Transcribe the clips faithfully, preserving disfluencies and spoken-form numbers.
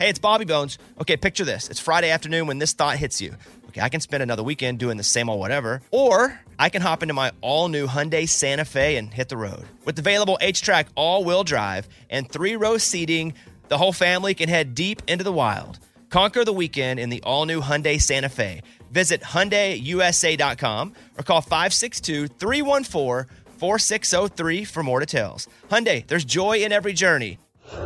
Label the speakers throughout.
Speaker 1: Hey, it's Bobby Bones. Okay, picture this. It's Friday afternoon when this thought hits you. Okay, I can spend another weekend doing the same old whatever, or I can hop into my all-new Hyundai Santa Fe and hit the road. With available H-Track all-wheel drive and three-row seating, the whole family can head deep into the wild. Conquer the weekend in the all-new Hyundai Santa Fe. Visit Hyundai U S A dot com or call five six two, three one four, four six zero three for more details. Hyundai, there's joy in every journey.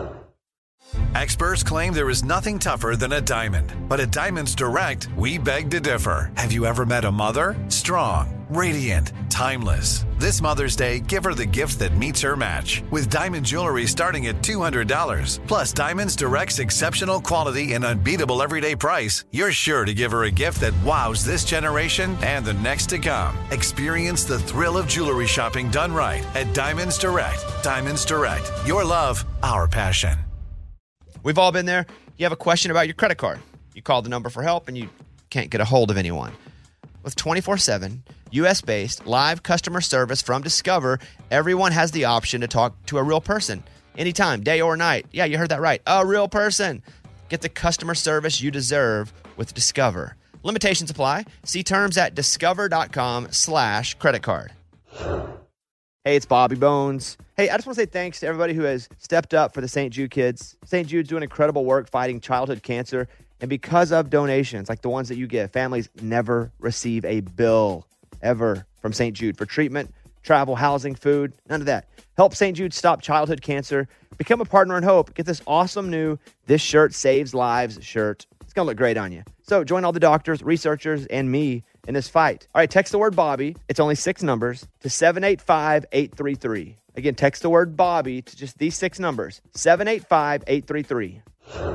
Speaker 2: Experts claim there is nothing tougher than a diamond. But at Diamonds Direct, we beg to differ. Have you ever met a mother? Strong, radiant, timeless. This Mother's Day, give her the gift that meets her match. With diamond jewelry starting at two hundred dollars. Plus Diamonds Direct's exceptional quality and unbeatable everyday price, you're sure to give her a gift that wows this generation and the next to come. Experience the thrill of jewelry shopping done right at Diamonds Direct. Diamonds Direct. Your love, our passion.
Speaker 1: We've all been there. You have a question about your credit card. You call the number for help and you can't get a hold of anyone. With twenty-four seven, U S-based live customer service from Discover, everyone has the option to talk to a real person. Anytime, day or night. Yeah, you heard that right. A real person. Get the customer service you deserve with Discover. Limitations apply. See terms at discover.com slash credit card. Hey, it's Bobby Bones. Hey, I just want to say thanks to everybody who has stepped up for the Saint Jude kids. Saint Jude's doing incredible work fighting childhood cancer. And because of donations like the ones that you give, families never receive a bill ever from Saint Jude for treatment, travel, housing, food, none of that. Help Saint Jude stop childhood cancer. Become a partner in hope. Get this awesome new This Shirt Saves Lives shirt. It's going to look great on you. So join all the doctors, researchers, and me in this fight. All right, text the word Bobby. It's only six numbers to seven eight five, eight three three. Again, text the word Bobby to just these six numbers, seven eight five, eight three three.
Speaker 3: Here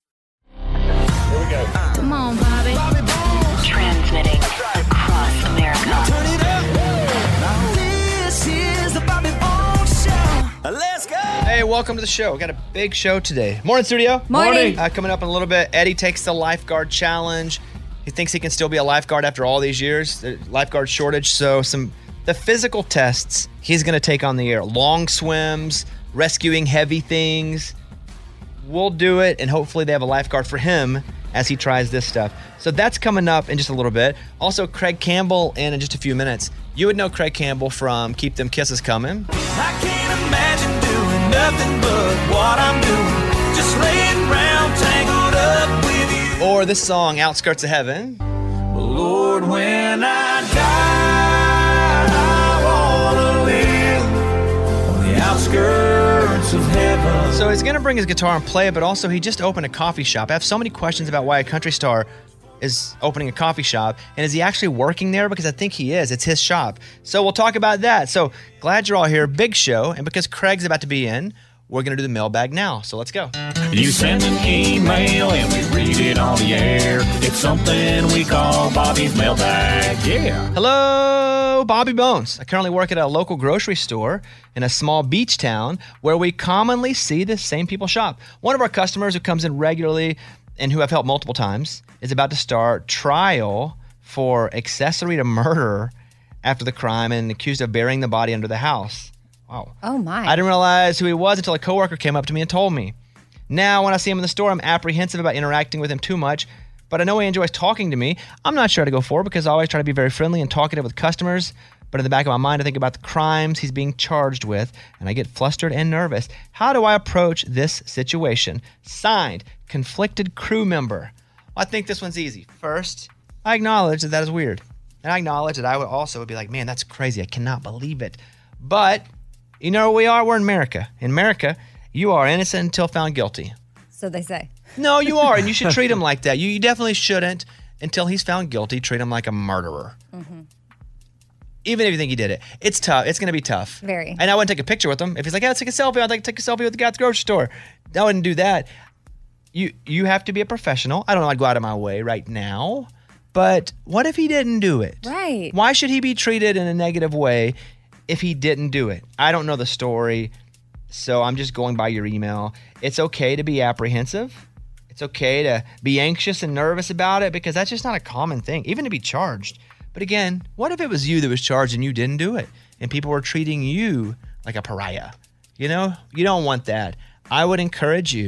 Speaker 3: we go. Come on, Bobby. Bobby Bones. Transmitting across America. Now turn it up. Now this is the Bobby Bones Show. Let's go.
Speaker 1: Hey, welcome to the show. We got a big show today. Morning, studio.
Speaker 4: Morning.
Speaker 1: Uh, coming up in a little bit, Eddie takes the lifeguard challenge. He thinks he can still be a lifeguard after all these years. The lifeguard shortage. So some the physical tests he's going to take on the air. Long swims, rescuing heavy things. We'll do it, and hopefully they have a lifeguard for him as he tries this stuff. So that's coming up in just a little bit. Also, Craig Campbell in, in just a few minutes. You would know Craig Campbell from Keep Them Kisses Coming.
Speaker 5: I can't imagine doing nothing but what I'm doing. Just laying around tangled up with you.
Speaker 1: Or this song, Outskirts of Heaven.
Speaker 5: Well, Lord, when I die, I want to live on the outskirts of heaven.
Speaker 1: So he's going to bring his guitar and play it, but also he just opened a coffee shop. I have so many questions about why a country star is opening a coffee shop. And is he actually working there? Because I think he is. It's his shop. So we'll talk about that. So glad you're all here. Big show. And because Craig's about to be in, we're going to do the mailbag now. So let's go.
Speaker 5: You send an email and we read it on the air. It's something we call Bobby's mailbag. Yeah.
Speaker 1: Hello, Bobby Bones. I currently work at a local grocery store in a small beach town where we commonly see the same people shop. One of our customers who comes in regularly and who I've helped multiple times is about to start trial for accessory to murder after the crime and accused of burying the body under the house. Wow.
Speaker 4: Oh, my.
Speaker 1: I didn't realize who he was until a coworker came up to me and told me. Now, when I see him in the store, I'm apprehensive about interacting with him too much, but I know he enjoys talking to me. I'm not sure how to go forward because I always try to be very friendly and talkative with customers, but in the back of my mind, I think about the crimes he's being charged with, and I get flustered and nervous. How do I approach this situation? Signed, conflicted crew member. Well, I think this one's easy. First, I acknowledge that that is weird. And I acknowledge that I would also would be like, man, that's crazy. I cannot believe it. But you know where we are? We're in America. In America, you are innocent until found guilty.
Speaker 4: So they say.
Speaker 1: No, you are, and you should treat him like that. You, you definitely shouldn't, until he's found guilty, treat him like a murderer. Mm-hmm. Even if you think he did it. It's tough. It's going to be tough.
Speaker 4: Very.
Speaker 1: And I wouldn't take a picture with him. If he's like, yeah, let's take a selfie, I'd like to take a selfie with the guy at the grocery store. I wouldn't do that. You you have to be a professional. I don't know, I'd go out of my way right now. But what if he didn't do it?
Speaker 4: Right.
Speaker 1: Why should he be treated in a negative way if he didn't do it? I don't know the story, so I'm just going by your email. It's okay to be apprehensive. It's okay to be anxious and nervous about it because that's just not a common thing, even to be charged. But again, what if it was you that was charged and you didn't do it and people were treating you like a pariah? You know, you don't want that. I would encourage you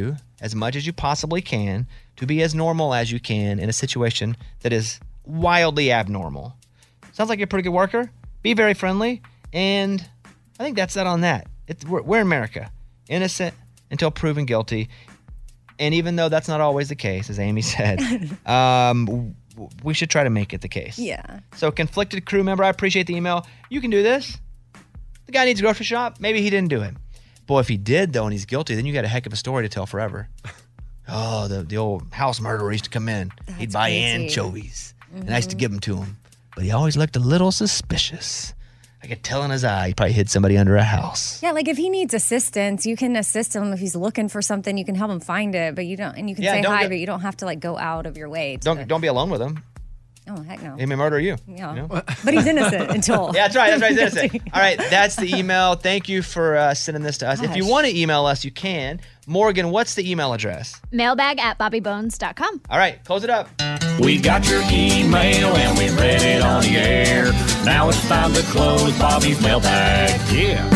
Speaker 1: as much as you possibly can to be as normal as you can in a situation that is wildly abnormal. Sounds like you're a pretty good worker. Be very friendly, and I think that's that on that. It's, we're, we're in America. Innocent until proven guilty. And even though that's not always the case, as Amy said, um, w- we should try to make it the case.
Speaker 4: Yeah.
Speaker 1: So, conflicted crew member, I appreciate the email. You can do this. The guy needs a grocery shop. Maybe he didn't do it. Boy, if he did, though, and he's guilty, then you got a heck of a story to tell forever. Oh, the, the old house murderer used to come in.
Speaker 4: That's
Speaker 1: He'd buy
Speaker 4: crazy.
Speaker 1: anchovies. And I used to give them to him. But he always looked a little suspicious. I could tell in his eye he probably hid somebody under a house.
Speaker 4: Yeah, like if he needs assistance, you can assist him. If he's looking for something, you can help him find it. But you don't, and you can
Speaker 1: Yeah,
Speaker 4: say
Speaker 1: don't
Speaker 4: hi,
Speaker 1: get-
Speaker 4: but you don't have to like go out of your way. To,
Speaker 1: Don't don't be alone with him.
Speaker 4: Oh heck no.
Speaker 1: He may murder you.
Speaker 4: Yeah.
Speaker 1: You know?
Speaker 4: But he's innocent until.
Speaker 1: Yeah, that's right. That's right. He's innocent. All right, that's the email. Thank you for uh, sending this to us. If you
Speaker 4: Gosh.
Speaker 1: want to email us, you can. Morgan, what's the email address?
Speaker 6: Mailbag at bobby bones dot com.
Speaker 1: All right, close it up.
Speaker 5: We got your email and we read it on the air. Now it's time to close Bobby's mailbag. Yeah.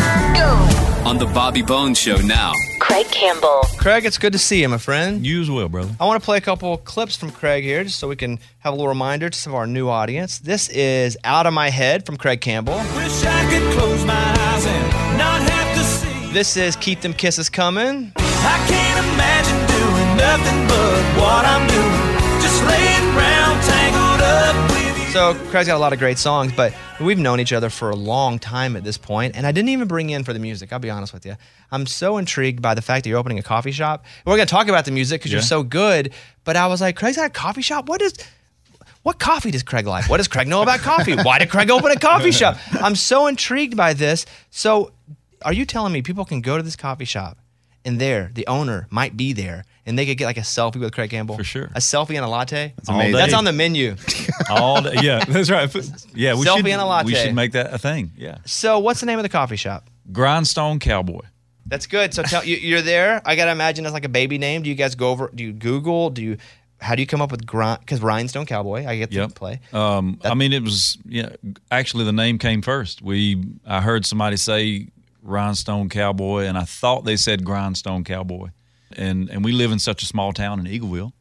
Speaker 7: On the Bobby Bones Show now.
Speaker 8: Craig Campbell.
Speaker 1: Craig, it's good to see you, my friend.
Speaker 9: You as well, brother.
Speaker 1: I want to play a couple clips from Craig here just so we can have a little reminder to some of our new audience. This is Out of My Head from Craig Campbell.
Speaker 5: Wish I could close my eyes and not have to see.
Speaker 1: This is Keep Them Kisses Coming.
Speaker 5: I can't imagine doing nothing but what I'm doing. Just laying around tangled up with you.
Speaker 1: So Craig's got a lot of great songs, but we've known each other for a long time at this point, and I didn't even bring you in for the music. I'll be honest with you. I'm so intrigued by the fact that you're opening a coffee shop. We're going to talk about the music because
Speaker 9: Yeah.
Speaker 1: you're so good, but I was like, Craig's got a coffee shop? What is... What coffee does Craig like? What does Craig know about coffee? Why did Craig open a coffee shop? I'm so intrigued by this. So are you telling me people can go to this coffee shop and there, the owner might be there and they could get like a selfie with Craig Campbell?
Speaker 9: For sure.
Speaker 1: A selfie and a latte? That's
Speaker 9: amazing.
Speaker 1: That's on the menu.
Speaker 9: All day. Yeah, that's right. Yeah, we
Speaker 1: Selfie
Speaker 9: should,
Speaker 1: and a latte.
Speaker 9: we should make that a thing. Yeah.
Speaker 1: So what's the name of the coffee shop?
Speaker 9: Grindstone Cowboy.
Speaker 1: That's good. So tell you, you're there. I gotta imagine it's like a baby name. Do you guys go over? Do you Google? Do you? How do you come up with grind? Because Rhinestone Cowboy, I get to
Speaker 9: Yep.
Speaker 1: play.
Speaker 9: Um, I mean, it was yeah. Actually, the name came first. We I heard somebody say Rhinestone Cowboy, and I thought they said Grindstone Cowboy, and and we live in such a small town in Eagleville,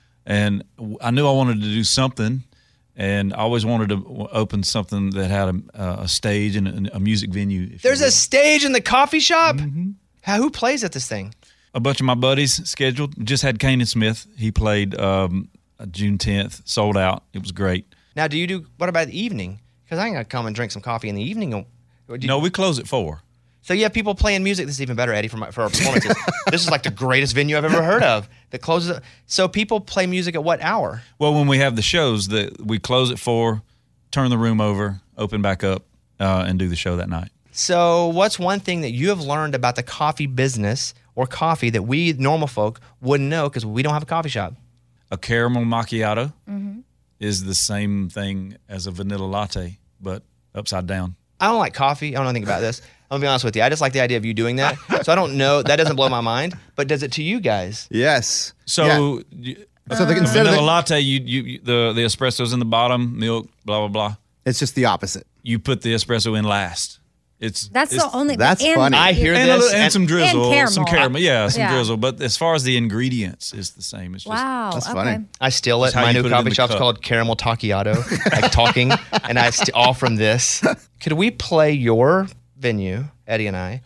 Speaker 9: and I knew I wanted to do something, and I always wanted to open something that had a, a stage and a, a music venue. if you
Speaker 1: There's a
Speaker 9: will.
Speaker 1: stage in the coffee shop.
Speaker 9: Mm-hmm.
Speaker 1: How, who plays at this thing?
Speaker 9: A bunch of my buddies scheduled. Just had Kanan Smith. He played um, June tenth, sold out. It was great.
Speaker 1: Now, do you do? What about the evening? Because I'm gonna come and drink some coffee in the evening. Or do you-
Speaker 9: No, we close at four.
Speaker 1: So you have people playing music. This is even better, Eddie, for my, for our performances. This is like the greatest venue I've ever heard of. That closes. So people play music at what hour?
Speaker 9: Well, when we have the shows, that we close at four, turn the room over, open back up, uh, and do the show that night.
Speaker 1: So what's one thing that you have learned about the coffee business or coffee that we normal folk wouldn't know because we don't have a coffee shop?
Speaker 9: A caramel macchiato
Speaker 4: Mm-hmm.
Speaker 9: is the same thing as a vanilla latte, but upside down.
Speaker 1: I don't like coffee. I don't know anything about this. I'm gonna be honest with you. I just like the idea of you doing that. So I don't know. That doesn't blow my mind. But does it to you guys?
Speaker 10: Yes.
Speaker 9: So,
Speaker 10: Yeah.
Speaker 9: you,
Speaker 10: So the,
Speaker 9: a
Speaker 10: instead of
Speaker 9: vanilla
Speaker 10: the,
Speaker 9: latte, you, you you the the espresso's in the bottom, milk, blah blah blah.
Speaker 10: it's just the opposite.
Speaker 9: You put the espresso in last. It's
Speaker 4: That's
Speaker 9: it's,
Speaker 4: the only.
Speaker 10: That's
Speaker 4: and,
Speaker 10: funny.
Speaker 1: I hear
Speaker 9: and, a
Speaker 1: this.
Speaker 9: little- and some drizzle,
Speaker 4: caramel.
Speaker 9: some caramel, yeah, some
Speaker 4: Yeah.
Speaker 9: drizzle. But as far as the ingredients, it's the same. It's just
Speaker 4: Wow.
Speaker 10: That's
Speaker 4: okay.
Speaker 10: funny.
Speaker 1: I steal it.
Speaker 9: That's how
Speaker 1: My
Speaker 9: you
Speaker 1: new
Speaker 9: put it in
Speaker 1: coffee
Speaker 9: the
Speaker 1: shop's
Speaker 9: cup.
Speaker 1: called Caramel Tacchiato, like talking, and I st- all from this. Could we play your venue, Eddie and I?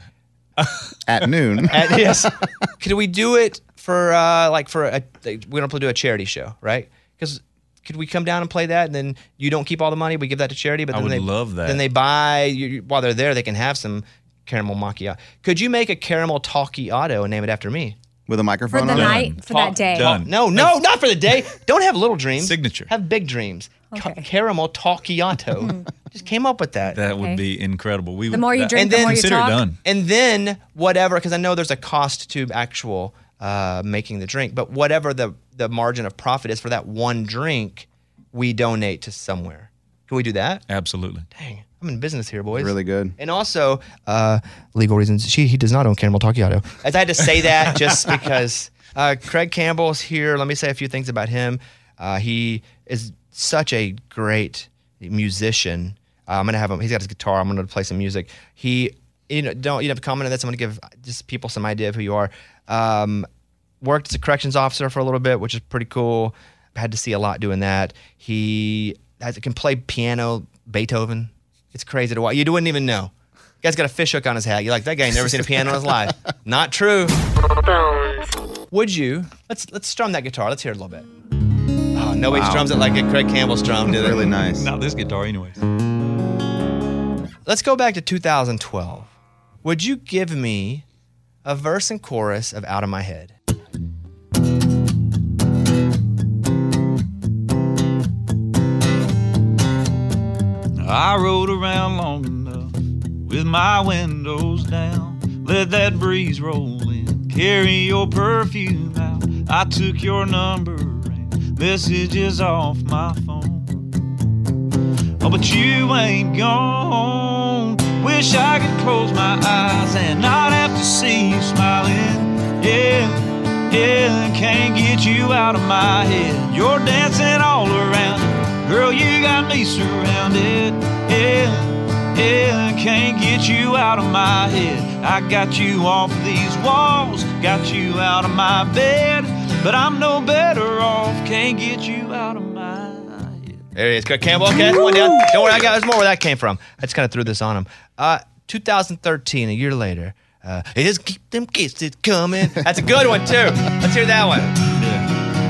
Speaker 10: At noon.
Speaker 1: At, yes. Could we do it for uh, like for a? Like, we're gonna do a charity show, right? Because could we come down and play that, and then you don't keep all the money, we give that to charity, but
Speaker 9: I
Speaker 1: then
Speaker 9: would
Speaker 1: they
Speaker 9: love that.
Speaker 1: Then they buy you, you- while they're there, they can have some caramel macchiato. Could you make a caramel talkiato and name it after me?
Speaker 10: With a
Speaker 4: For
Speaker 10: microphone
Speaker 4: the
Speaker 10: on it.
Speaker 4: night, for
Speaker 1: Talk-
Speaker 4: that day.
Speaker 9: Done.
Speaker 1: No, no, not for the day. Don't have little dreams.
Speaker 9: Signature.
Speaker 1: Have big dreams. Ca-
Speaker 4: Okay.
Speaker 1: caramel talkiato. Just came up with that.
Speaker 9: that
Speaker 4: Okay.
Speaker 9: would be incredible. We
Speaker 4: The
Speaker 9: would,
Speaker 4: more you
Speaker 9: that-
Speaker 4: drink,
Speaker 1: And
Speaker 4: the
Speaker 1: then
Speaker 4: more you
Speaker 9: consider
Speaker 4: talk.
Speaker 9: it done.
Speaker 1: And then whatever, because I know there's a cost to actual uh, making the drink, but whatever the, the margin of profit is for that one drink, we donate to somewhere. Can we do that?
Speaker 9: Absolutely.
Speaker 1: Dang, I'm in business here, boys.
Speaker 10: Really good.
Speaker 1: And also, uh, legal reasons, she he does not own Caramel Talkiato. As I had to say that just because uh, Craig Campbell's here. Let me say a few things about him. Uh, he is such a great musician. Uh, I'm gonna have him. He's got his guitar. I'm gonna play some music. He, you know, don't you have a comment on this? I'm gonna give just people some idea of who you are. Um, worked as a corrections officer for a little bit, which is pretty cool. Had to see a lot doing that. He has, can play piano, Beethoven. It's crazy to watch. You wouldn't even know. The guy's got a fish hook on his hat. You're like, that guy ain't never seen a piano in his life. Not true. Would you? Let's let's strum that guitar. Let's hear it a little bit. Oh, nobody
Speaker 10: Wow.
Speaker 1: strums it like a Craig Campbell strum, do they?
Speaker 10: Really nice.
Speaker 9: Not this guitar, anyways.
Speaker 1: Let's go back to two thousand twelve. Would you give me a verse and chorus of Out of My Head?
Speaker 9: I rode around long enough with my windows down. Let that breeze roll in, carry your perfume out. I took your number and messages off my phone. Oh, but you ain't gone. Wish I could close my eyes and not have to see you smiling. Yeah, yeah, can't get you out of my head. You're dancing all around. Girl, you got me surrounded. Yeah, yeah, can't get you out of my head. I got you off these walls, got you out of my bed, but I'm no better off. Can't get you out of my head.
Speaker 1: There he is, Craig Campbell. Okay, that's one down. Don't worry, I got there's more where that came from. I just kind of threw this on him. Uh, two thousand thirteen, a year later. Uh, just keep them kisses coming. That's a good one too. Let's hear that one.
Speaker 9: Yeah.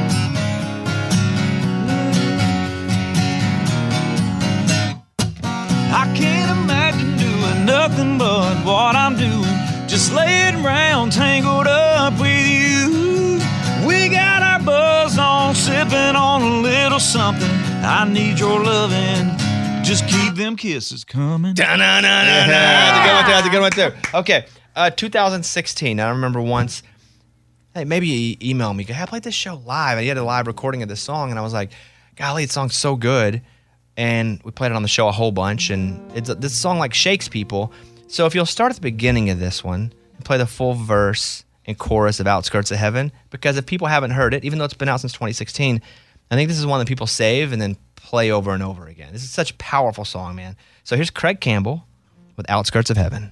Speaker 9: I can't imagine doing nothing but what I'm doing. Just laying around tangled up with you. We got our buzz on, sipping on a little something. I need your loving. Just keep them kisses coming.
Speaker 1: Da-na-na-na-na. That's a good one too. That's a good one too. Okay, uh, two thousand sixteen. I remember once. Hey, maybe you emailed me. Hey, I played this show live. And you had a live recording of this song, and I was like, golly, the song's so good. And we played it on the show a whole bunch, and it's this song like shakes people. So if you'll start at the beginning of this one and play the full verse and chorus of Outskirts of Heaven, because if people haven't heard it, even though it's been out since twenty sixteen, I think this is one that people save and then play over and over again. This is such a powerful song, man. So here's Craig Campbell with Outskirts of Heaven.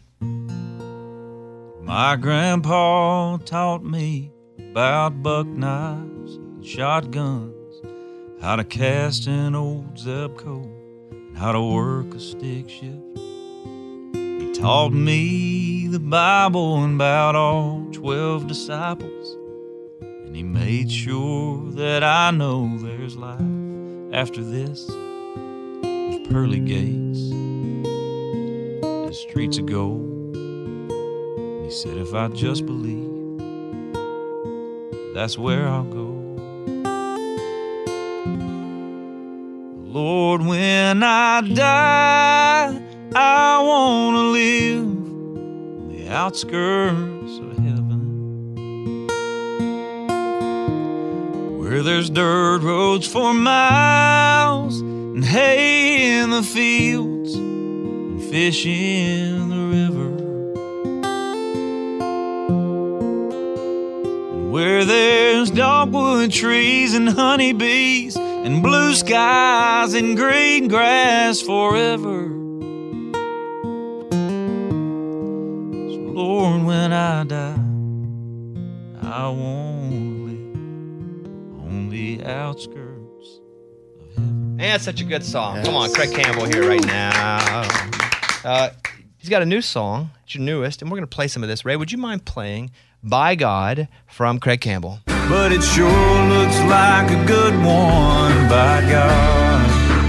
Speaker 9: My grandpa taught me about buck knives and shotguns, how to cast an old Zebco, and how to work a stick shift. He taught me the Bible and about all twelve disciples, and he made sure that I know there's life after this, with pearly gates and streets of gold. And he said if I just believe, that's where I'll go. Lord, when I die, I want to live on the outskirts of heaven, where there's dirt roads for miles and hay in the fields and fish in the river, and where there's dogwood trees and honeybees and blue skies and green grass forever. So Lord, when I die, I want to live on the outskirts of heaven.
Speaker 1: Man, that's such a good song. Yes. Come on, Craig Campbell here right now. Uh, he's got a new song. It's your newest, and we're going to play some of this. Ray, would you mind playing By God from Craig Campbell?
Speaker 5: But it sure looks like a good one, by God.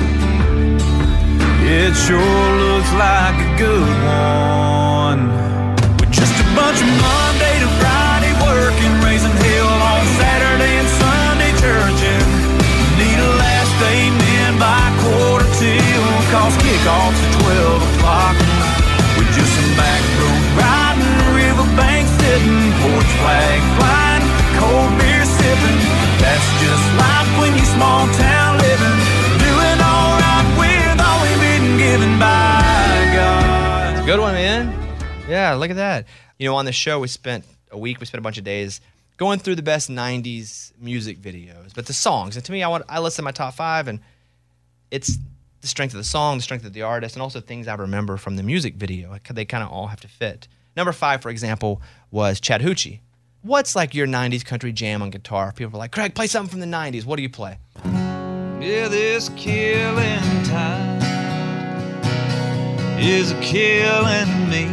Speaker 5: It sure looks like a good one. With just a bunch of Monday to Friday working, raising hell on Saturday and Sunday churching. Need a last amen by quarter till, cause kickoff's at twelve o'clock. With just some back road riding, riverbank sitting, porch flag flying, cold beer sipping. That's just life when you small town living. Doing all right with all we've been given by God.
Speaker 1: It's a good one, man. Yeah, look at that. You know, on the show, we spent a week, we spent a bunch of days going through the best nineties music videos, but the songs. And to me, I want I listen to my top five, and it's the strength of the song, the strength of the artist, and also things I remember from the music video. They kind of all have to fit. Number five, for example, was Chattahoochee. what's like your nineties country jam on guitar? People are like, Craig, play something from the nineties. What do you play?
Speaker 5: Yeah, this killing time is killing me.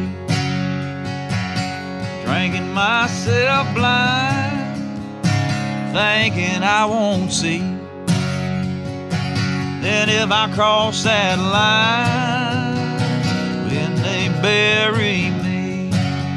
Speaker 5: Drinking myself blind, thinking I won't see. Then if I cross that line, when they bury me,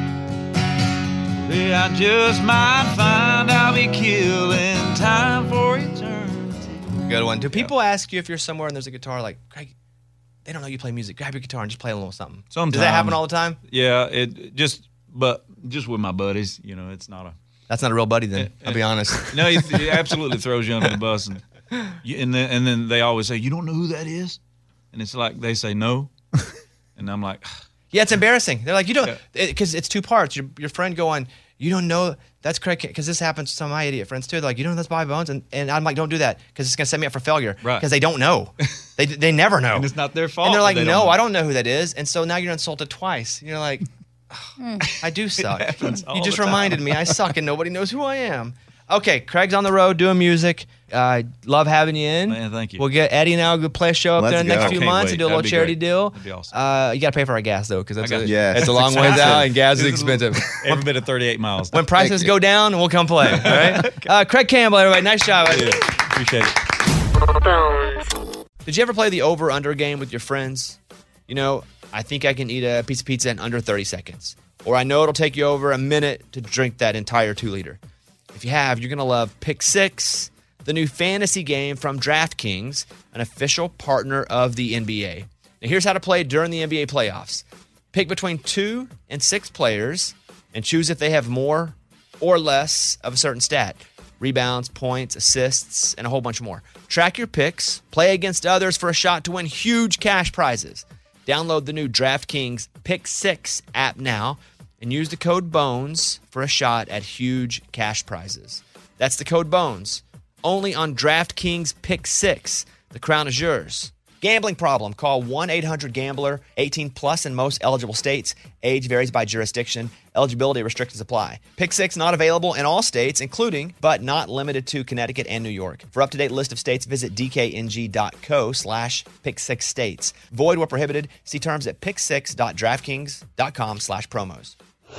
Speaker 5: yeah, I just might find I'll be killing time for eternity.
Speaker 1: Good one. Do people ask you if you're somewhere and there's a guitar, like, Craig, they don't know you play music. Grab your guitar and just play a little something.
Speaker 9: Sometimes.
Speaker 1: Does that happen all the time?
Speaker 9: Yeah, it just, but just with my buddies, you know, it's not a.
Speaker 1: That's not a real buddy then,
Speaker 9: It-
Speaker 1: I'll be honest.
Speaker 9: No, he, he absolutely throws you under the bus, and you, and then and then they always say, "You don't know who that is," and it's like they say no, and I'm like,
Speaker 1: Yeah, it's embarrassing. They're like, you don't,
Speaker 9: Yeah.
Speaker 1: because it, it's two parts. Your, your friend going, you don't know, that's Craig, because this happens to some of my idiot friends too. They're like, you don't know that's Bobby Bones? And, and I'm like, don't do that, because it's going to set me up for failure.
Speaker 9: Right.
Speaker 1: Because they don't know. they they never know.
Speaker 9: and it's not their fault.
Speaker 1: And they're like,
Speaker 9: that they
Speaker 1: no,
Speaker 9: don't know.
Speaker 1: I don't know who that is. And so now you're insulted twice. You're like, I do suck.
Speaker 9: happens all
Speaker 1: You just
Speaker 9: the time.
Speaker 1: reminded me I suck and nobody knows who I am. Okay, Craig's on the road doing music. Uh, love having you in.
Speaker 9: Man, thank you.
Speaker 1: We'll get Eddie and I will play a show up
Speaker 10: Let's
Speaker 1: there in the
Speaker 10: go.
Speaker 1: next
Speaker 10: I
Speaker 1: few
Speaker 9: can't
Speaker 1: months
Speaker 9: wait.
Speaker 1: and do a little
Speaker 9: That'd be
Speaker 1: charity
Speaker 9: great.
Speaker 1: deal.
Speaker 9: That'd be awesome.
Speaker 1: Uh, you got to pay for our gas though, because that's
Speaker 9: I got
Speaker 1: a,
Speaker 9: you.
Speaker 10: Yes.
Speaker 1: it's a long ways out and gas is expensive.
Speaker 9: Every bit of thirty-eight miles.
Speaker 1: When prices go down, we'll come play. All right. Uh, Craig Campbell, everybody. Nice job.
Speaker 9: Appreciate it.
Speaker 1: Did you ever play the over-under game with your friends? You know, I think I can eat a piece of pizza in under thirty seconds. Or I know it'll take you over a minute to drink that entire two-liter. If you have, you're going to love Pick Six, the new fantasy game from DraftKings, an official partner of the N B A. Now, here's how to play during the N B A playoffs. Pick between two and six players and choose if they have more or less of a certain stat. Rebounds, points, assists, and a whole bunch more. Track your picks, play against others for a shot to win huge cash prizes. Download the new DraftKings Pick Six app now and use the code BONES for a shot at huge cash prizes. That's the code BONES. Only on DraftKings Pick Six. The crown is yours. Gambling problem? Call one eight hundred gambler, eighteen plus in most eligible states. Age varies by jurisdiction. Eligibility restrictions apply. Pick Six not available in all states, including, but not limited to, Connecticut and New York. For up-to-date list of states, visit dkng.co slash pick six states. Void where prohibited. See terms at pick six dot draftkings dot com slash promos.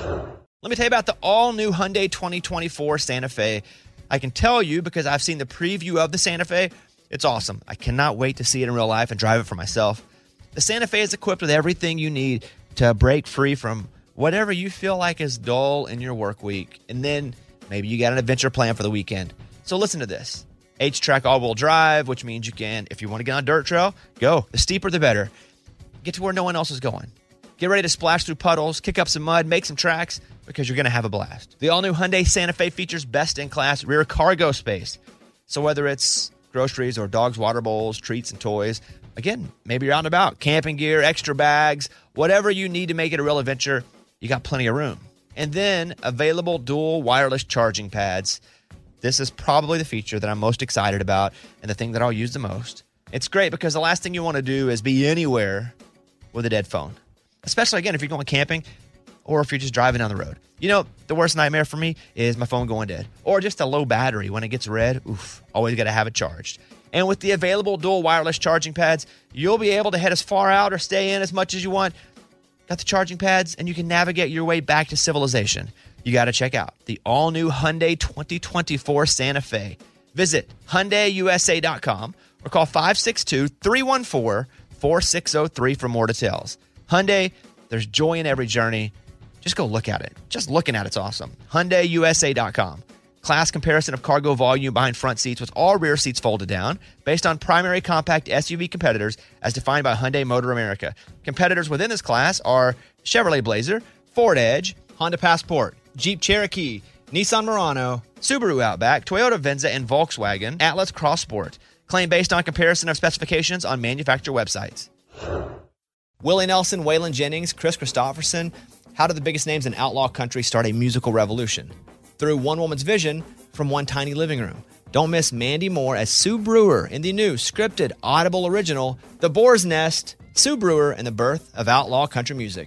Speaker 1: Let me tell you about the all-new Hyundai twenty twenty-four Santa Fe. I can tell you because I've seen the preview of the Santa Fe. It's awesome. I cannot wait to see it in real life and drive it for myself. The Santa Fe is equipped with everything you need to break free from whatever you feel like is dull in your work week. And then maybe you got an adventure plan for the weekend. So listen to this. H-Track all-wheel drive, which means you can, if you want to get on a dirt trail, go. The steeper, the better. Get to where no one else is going. Get ready to splash through puddles, kick up some mud, make some tracks, because you're going to have a blast. The all-new Hyundai Santa Fe features best-in-class rear cargo space. So whether it's groceries or dogs' water bowls, treats, and toys, again, maybe you're out and about, camping gear, extra bags, whatever you need to make it a real adventure, you got plenty of room. And then available dual wireless charging pads. This is probably the feature that I'm most excited about and the thing that I'll use the most. It's great because the last thing you want to do is be anywhere with a dead phone. Especially, again, if you're going camping or if you're just driving down the road. You know, the worst nightmare for me is my phone going dead. Or just a low battery when it gets red. Oof, always got to have it charged. And with the available dual wireless charging pads, you'll be able to head as far out or stay in as much as you want. Got the charging pads, and you can navigate your way back to civilization. You got to check out the all-new Hyundai twenty twenty-four Santa Fe. Visit Hyundai U S A dot com or call five six two, three one four, four six zero three for more details. Hyundai, there's joy in every journey. Just go look at it. Just looking at it's awesome. Hyundai U S A dot com. Class comparison of cargo volume behind front seats with all rear seats folded down based on primary compact S U V competitors as defined by Hyundai Motor America. Competitors within this class are Chevrolet Blazer, Ford Edge, Honda Passport, Jeep Cherokee, Nissan Murano, Subaru Outback, Toyota Venza, and Volkswagen Atlas Cross Sport. Claim based on comparison of specifications on manufacturer websites. Willie Nelson, Waylon Jennings, Chris Christopherson. How did the biggest names in outlaw country start a musical revolution? Through one woman's vision from one tiny living room. Don't miss Mandy Moore as Sue Brewer in the new scripted Audible original, The Boar's Nest, Sue Brewer and the Birth of Outlaw Country Music.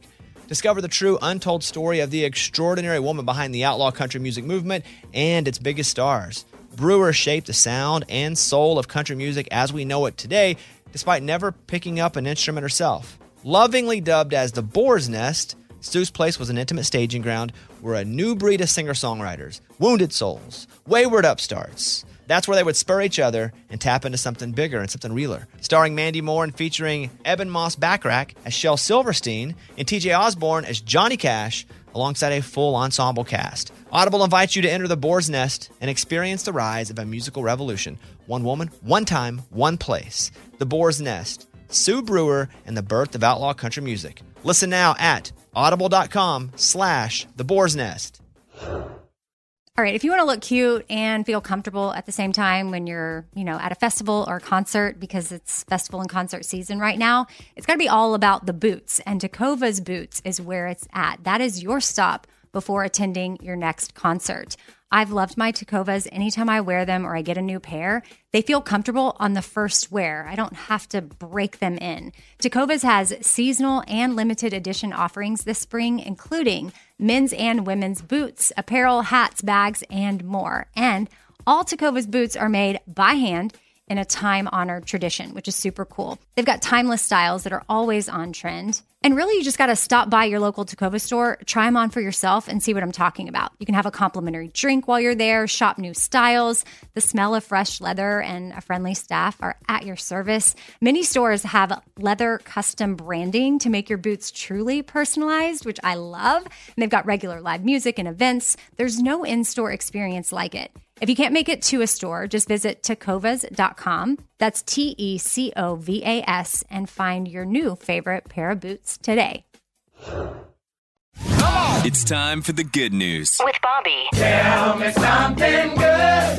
Speaker 1: Discover the true untold story of the extraordinary woman behind the outlaw country music movement and its biggest stars. Brewer shaped the sound and soul of country music as we know it today, despite never picking up an instrument herself. Lovingly dubbed as the Boar's Nest, Stu's Place was an intimate staging ground where a new breed of singer-songwriters, wounded souls, wayward upstarts, that's where they would spur each other and tap into something bigger and something realer. Starring Mandy Moore and featuring Eben Moss Backrack as Shel Silverstein and T J Osborne as Johnny Cash, alongside a full ensemble cast. Audible invites you to enter the Boar's Nest and experience the rise of a musical revolution. One woman, one time, one place. The Boar's Nest, Sue Brewer, and the birth of outlaw country music. Listen now at audible.com slash the Boar's Nest.
Speaker 4: All right, if you want to look cute and feel comfortable at the same time when you're, you know, at a festival or a concert, because it's festival and concert season right now, it's got to be all about the boots. And Tecovas Boots is where it's at. That is your stop before attending your next concert. I've loved my Tecovas. Anytime I wear them or I get a new pair, they feel comfortable on the first wear. I don't have to break them in. Tecovas has seasonal and limited edition offerings this spring, including men's and women's boots, apparel, hats, bags, and more. And all Tecovas boots are made by hand in a time-honored tradition, which is super cool. They've got timeless styles that are always on trend. And really, you just got to stop by your local Tecovas store, try them on for yourself, and see what I'm talking about. You can have a complimentary drink while you're there, shop new styles. The smell of fresh leather and a friendly staff are at your service. Many stores have leather custom branding to make your boots truly personalized, which I love. And they've got regular live music and events. There's no in-store experience like it. If you can't make it to a store, just visit tecovas dot com. That's T E C O V A S and find your new favorite pair of boots today.
Speaker 7: It's time for the good news.
Speaker 3: With Bobby.
Speaker 1: Tell me something good.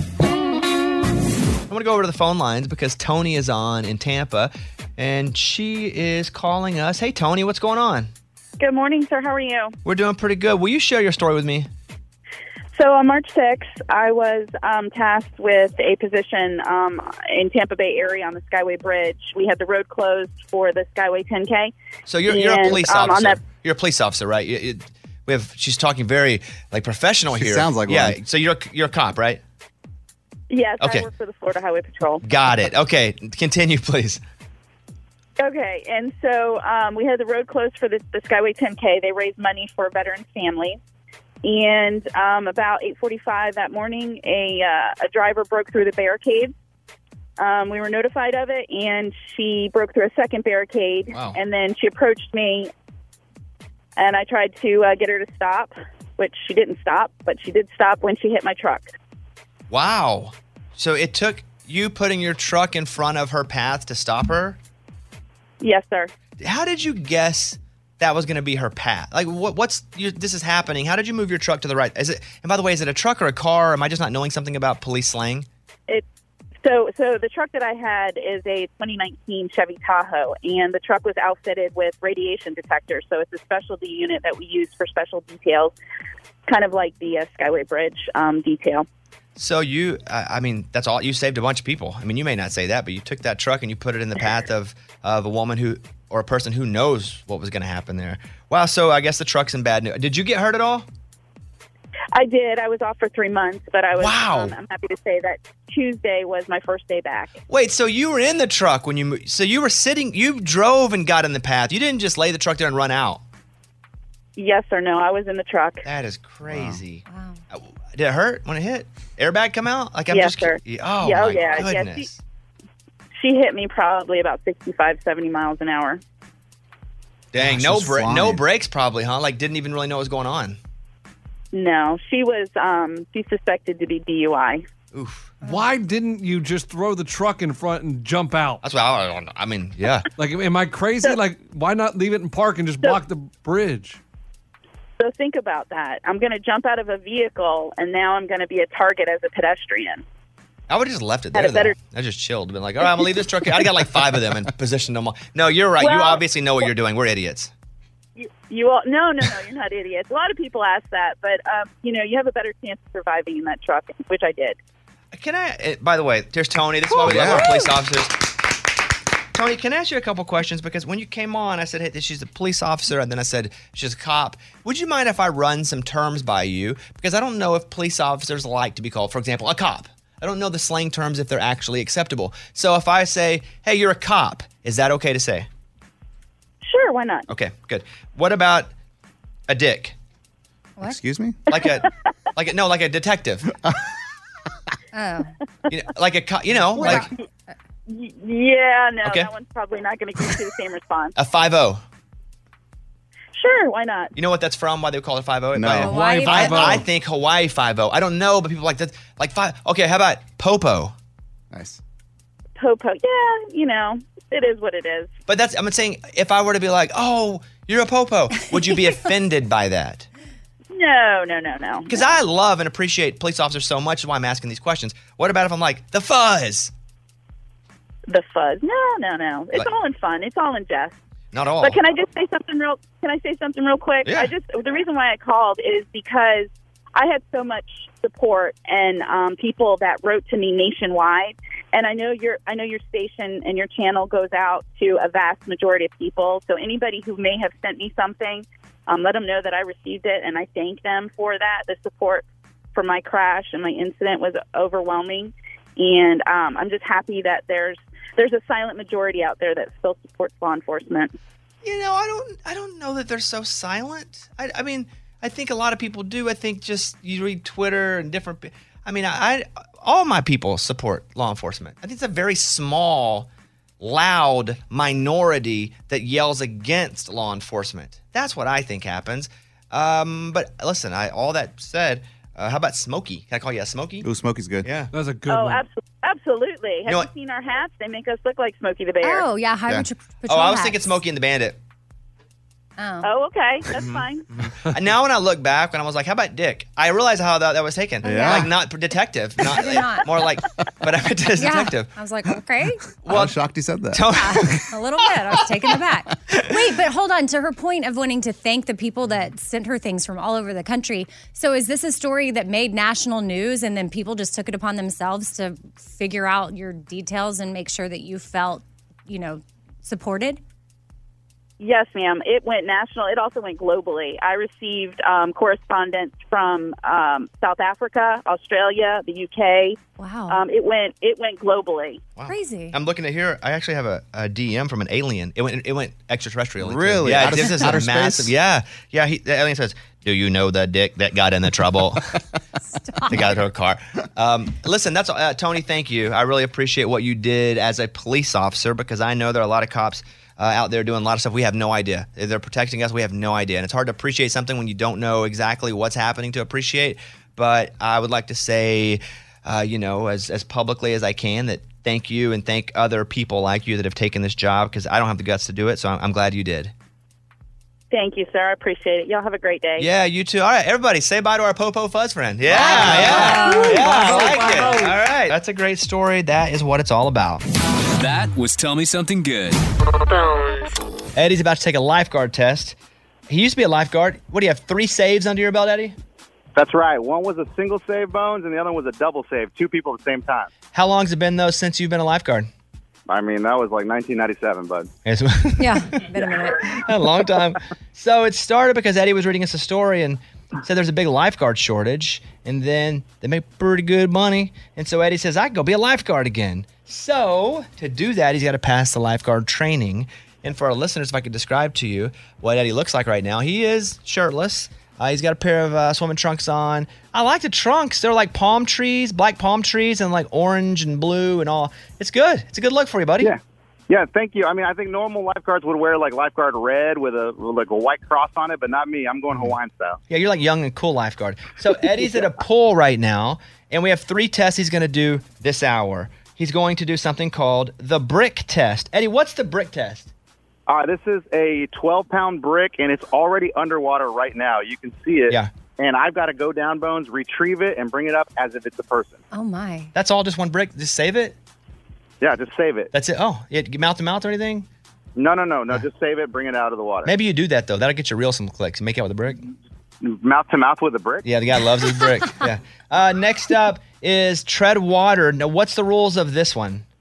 Speaker 1: I want to go over to the phone lines because Tony is on in Tampa, and she is calling us. Hey, Tony, what's going on?
Speaker 8: Good morning, sir. How are you?
Speaker 1: We're doing pretty good. Will you share your story with me?
Speaker 8: So on March sixth, I was um, tasked with a position um, in Tampa Bay area on the Skyway Bridge. We had the road closed for the Skyway ten K.
Speaker 1: So you're, you're a
Speaker 8: And,
Speaker 1: police
Speaker 8: um,
Speaker 1: officer.
Speaker 8: on that-
Speaker 1: You're a police officer, right? You, you, we have. She's talking very like professional
Speaker 10: She
Speaker 1: here.
Speaker 10: sounds like
Speaker 1: yeah.
Speaker 10: one.
Speaker 1: So you're a- you're a cop, right?
Speaker 8: Yes,
Speaker 1: Okay.
Speaker 8: I work for the Florida Highway Patrol.
Speaker 1: Got it. Okay, continue, please.
Speaker 8: Okay, and so um, we had the road closed for the, the Skyway ten K. They raised money for veterans' families. And um, about eight forty-five that morning, a, uh, a driver broke through the barricade. Um, we were notified of it, and she broke through a second barricade.
Speaker 1: Wow.
Speaker 8: And then she approached me, and I tried to uh, get her to stop, which she didn't stop, but she did stop when she hit my truck.
Speaker 1: Wow. So it took you putting your truck in front of her path to stop her?
Speaker 8: Yes, sir.
Speaker 1: How did you guess that was going to be her path? Like, what, what's you, this is happening? How did you move your truck to the right? Is it? And by the way, is it a truck or a car? Or am I just not knowing something about police slang?
Speaker 8: It, so, so the truck that I had is a twenty nineteen Chevy Tahoe, and the truck was outfitted with radiation detectors. So it's a specialty unit that we use for special details, kind of like the uh, Skyway Bridge um, detail.
Speaker 1: So you, I I mean, that's all. You saved a bunch of people. I mean, you may not say that, but you took that truck and you put it in the path of of a woman who, or a person who knows what was going to happen there. Wow. So I guess the truck's in bad news. Did you get hurt at all?
Speaker 8: I did. I was off for three months, but I was.
Speaker 1: Wow.
Speaker 8: Um, I'm happy to say that Tuesday was my first day back.
Speaker 1: Wait. So you were in the truck when you, mo- so you were sitting, you drove and got in the path. You didn't just lay the truck there and run out.
Speaker 8: Yes or no? I was in the truck.
Speaker 1: That is crazy.
Speaker 4: Wow.
Speaker 1: Uh, Did it hurt when it hit? Airbag come out? Like I'm
Speaker 8: Yes,
Speaker 1: just.
Speaker 8: sir.
Speaker 1: Oh
Speaker 8: Yeah,
Speaker 1: my
Speaker 8: oh, yeah, yeah,
Speaker 1: goodness.
Speaker 8: She hit me probably about sixty-five, seventy miles an hour.
Speaker 1: Dang.
Speaker 10: Gosh,
Speaker 1: no
Speaker 10: it's
Speaker 1: bra-
Speaker 10: flying.
Speaker 1: no brakes probably, huh? Like didn't even really know what was going on.
Speaker 8: No, she was. Um, she's suspected to be D U I.
Speaker 1: Oof.
Speaker 11: Why didn't you just throw the truck in front and jump out?
Speaker 1: That's what I don't. I mean, yeah.
Speaker 11: Like, am I crazy? Like, why not leave it in park and just block the bridge?
Speaker 8: So think about that. I'm going to jump out of a vehicle, and now I'm going to be a target as a pedestrian.
Speaker 1: I would have just left it
Speaker 8: Had
Speaker 1: there,
Speaker 8: a better-
Speaker 1: though. I just chilled. Been like, all right, I'm going to leave this truck here. I got like five of them and positioned them all. No, you're right. you
Speaker 8: Well-
Speaker 1: obviously know what you're doing. We're idiots.
Speaker 8: You, you all, no, no, no, you're not idiots. A lot of people ask that, but, um, you know, you have a better chance of surviving in that truck, which I did.
Speaker 1: Can I, uh, by the way, there's Tony. This is why we love
Speaker 10: Yeah.
Speaker 1: our police officers. Tony, can I ask you a couple questions? Because when you came on, I said, hey, she's a police officer, and then I said, she's a cop. Would you mind if I run some terms by you? Because I don't know if police officers like to be called, for example, a cop. I don't know the slang terms if they're actually acceptable. So if I say, hey, you're a cop, is that okay to say?
Speaker 8: Sure, why not?
Speaker 1: Okay, good. What about a dick?
Speaker 4: What?
Speaker 10: Excuse me?
Speaker 1: Like a, like a, no, like a detective.
Speaker 4: Oh.
Speaker 1: You know, like a, co- you know, like
Speaker 8: Y- Yeah, no,
Speaker 1: Okay.
Speaker 8: that one's probably not going to give you the same response.
Speaker 1: a five oh.
Speaker 8: Sure, why not?
Speaker 1: You know what that's from? Why they call it five oh?
Speaker 10: No.
Speaker 1: Why-
Speaker 11: Hawaii
Speaker 1: I,
Speaker 11: five oh.
Speaker 1: I think Hawaii five oh. I don't know, but people like that. Like five. Okay, how about Popo?
Speaker 10: Nice.
Speaker 8: Popo. Yeah, you know, it is what it is.
Speaker 1: But that's, I'm saying, if I were to be like, oh, you're a Popo, would you be offended by that?
Speaker 8: No, no, no, no.
Speaker 1: Because I love and appreciate police officers so much, is why I'm asking these questions. What about if I'm like, the fuzz?
Speaker 8: The fuzz. No, no, no. It's
Speaker 1: Like-
Speaker 8: all in fun. It's all in jest.
Speaker 1: Not all.
Speaker 8: But can I just say something real? Can I say something real quick?
Speaker 1: Yeah.
Speaker 8: I just the reason why I called is because I had so much support and um, people that wrote to me nationwide, and I know your I know your station and your channel goes out to a vast majority of people. So anybody who may have sent me something, um, let them know that I received it, and I thank them for that. The support for my crash and my incident was overwhelming, and um, I'm just happy that there's there's a silent majority out there that still supports law enforcement.
Speaker 1: You know, I don't I don't know that they're so silent. I, I mean, I think a lot of people do. I think just you read Twitter and different pe- I mean, I, I all my people support law enforcement. I think it's a very small, loud minority that yells against law enforcement. That's what I think happens. Um, but listen, I all that said, uh, how about Smokey? Can I call you a Smokey?
Speaker 10: Ooh, Smokey's good.
Speaker 1: Yeah.
Speaker 11: That's a good
Speaker 8: Oh,
Speaker 11: one.
Speaker 8: abso- absolutely. Have
Speaker 1: know
Speaker 8: you,
Speaker 1: what?
Speaker 8: seen our hats? They make us look like Smokey the Bear.
Speaker 4: Oh, yeah. Highway
Speaker 10: Yeah.
Speaker 4: Tr-
Speaker 1: Oh,
Speaker 4: Patrol
Speaker 1: I was
Speaker 4: hats.
Speaker 1: thinking Smokey and the Bandit.
Speaker 4: Oh.
Speaker 8: Oh, okay.
Speaker 1: Mm-hmm.
Speaker 8: That's fine.
Speaker 1: And now when I look back, when I was like, how about Dick? I realized how that, that was taken.
Speaker 10: Yeah.
Speaker 1: Like not detective. Not,
Speaker 4: did not.
Speaker 1: More like, but I meant as
Speaker 4: Yeah.
Speaker 1: detective.
Speaker 4: I was like, okay.
Speaker 10: I was shocked he said that.
Speaker 1: Tell-
Speaker 4: A little bit. I was taken aback. Wait, but hold on. To her point of wanting to thank the people that sent her things from all over the country. So is this a story that made national news and then people just took it upon themselves to figure out your details and make sure that you felt, you know, supported?
Speaker 8: Yes, ma'am. It went national. It also went globally. I received um, correspondence from um, South Africa, Australia, the U K.
Speaker 4: Wow.
Speaker 8: Um, it went. It went globally.
Speaker 1: Wow.
Speaker 4: Crazy.
Speaker 1: I'm looking at here. I actually have a, a D M from an alien. It went. It went extraterrestrial.
Speaker 10: Really?
Speaker 1: Yeah.
Speaker 10: Out of-
Speaker 1: this is a
Speaker 10: outer space?
Speaker 1: massive. Yeah. Yeah. He, the alien says, "Do you know the dick that got in the trouble?" They got into a car. Um, listen, that's uh, Tony. Thank you. I really appreciate what you did as a police officer because I know there are a lot of cops uh, out there doing a lot of stuff we have no idea. They're protecting us. We have no idea, and it's hard to appreciate something when you don't know exactly what's happening to appreciate. But I would like to say, uh, you know, as as publicly as I can, that thank you and thank other people like you that have taken this job because I don't have the guts to do it. So I'm, I'm glad you did.
Speaker 8: Thank you, sir. I appreciate it. Y'all have a great day.
Speaker 1: Yeah, you too. All right, everybody, say bye to our Popo Fuzz friend. Yeah, yeah, yeah. I like it. All right, that's a great story. That is what it's all about.
Speaker 7: That was Tell Me Something Good.
Speaker 1: Eddie's about to take a lifeguard test. He used to be a lifeguard. What do you have? Three saves under your belt, Eddie?
Speaker 12: That's right. One was a single save, Bones, and the other one was a double save. Two people at the same time.
Speaker 1: How long's it been though since you've been a lifeguard?
Speaker 12: I mean, that was like nineteen ninety-seven, bud.
Speaker 1: It's
Speaker 4: Yeah, been a minute.
Speaker 1: a long time. So it started because Eddie was reading us a story and said there's a big lifeguard shortage, and then they make pretty good money. And so Eddie says, I can go be a lifeguard again. So to do that, he's got to pass the lifeguard training. And for our listeners, if I could describe to you what Eddie looks like right now, he is shirtless. Uh, he's got a pair of uh, swimming trunks on. I like the trunks. They're like palm trees, black palm trees, and like orange and blue and all. It's good. It's a good look for you, buddy.
Speaker 12: Yeah. Yeah, thank you. I mean, I think normal lifeguards would wear like lifeguard red with a with like a white cross on it, but not me. I'm going Hawaiian style.
Speaker 1: Yeah, you're like young and cool lifeguard. So Eddie's at a pool right now, and we have three tests he's going to do this hour. He's going to do something called the brick test. Eddie, what's the brick test?
Speaker 12: All right, this is a twelve-pound brick, and it's already underwater right now. You can see it.
Speaker 1: Yeah.
Speaker 12: And I've got to go down, Bones, retrieve it, and bring it up as if it's a person.
Speaker 4: Oh, my.
Speaker 1: That's all, just one brick? Just save it?
Speaker 12: Yeah, just save it.
Speaker 1: That's it? Oh, yeah, mouth to mouth or anything?
Speaker 12: No, no, no, no. Just save it, bring it out of the water.
Speaker 1: Maybe you do that, though. That'll get you real some clicks. Make out with a brick?
Speaker 12: Mouth to mouth with a brick?
Speaker 1: Yeah, the guy loves his brick. Yeah. Uh, next up is tread water. Now, what's the rules of this one?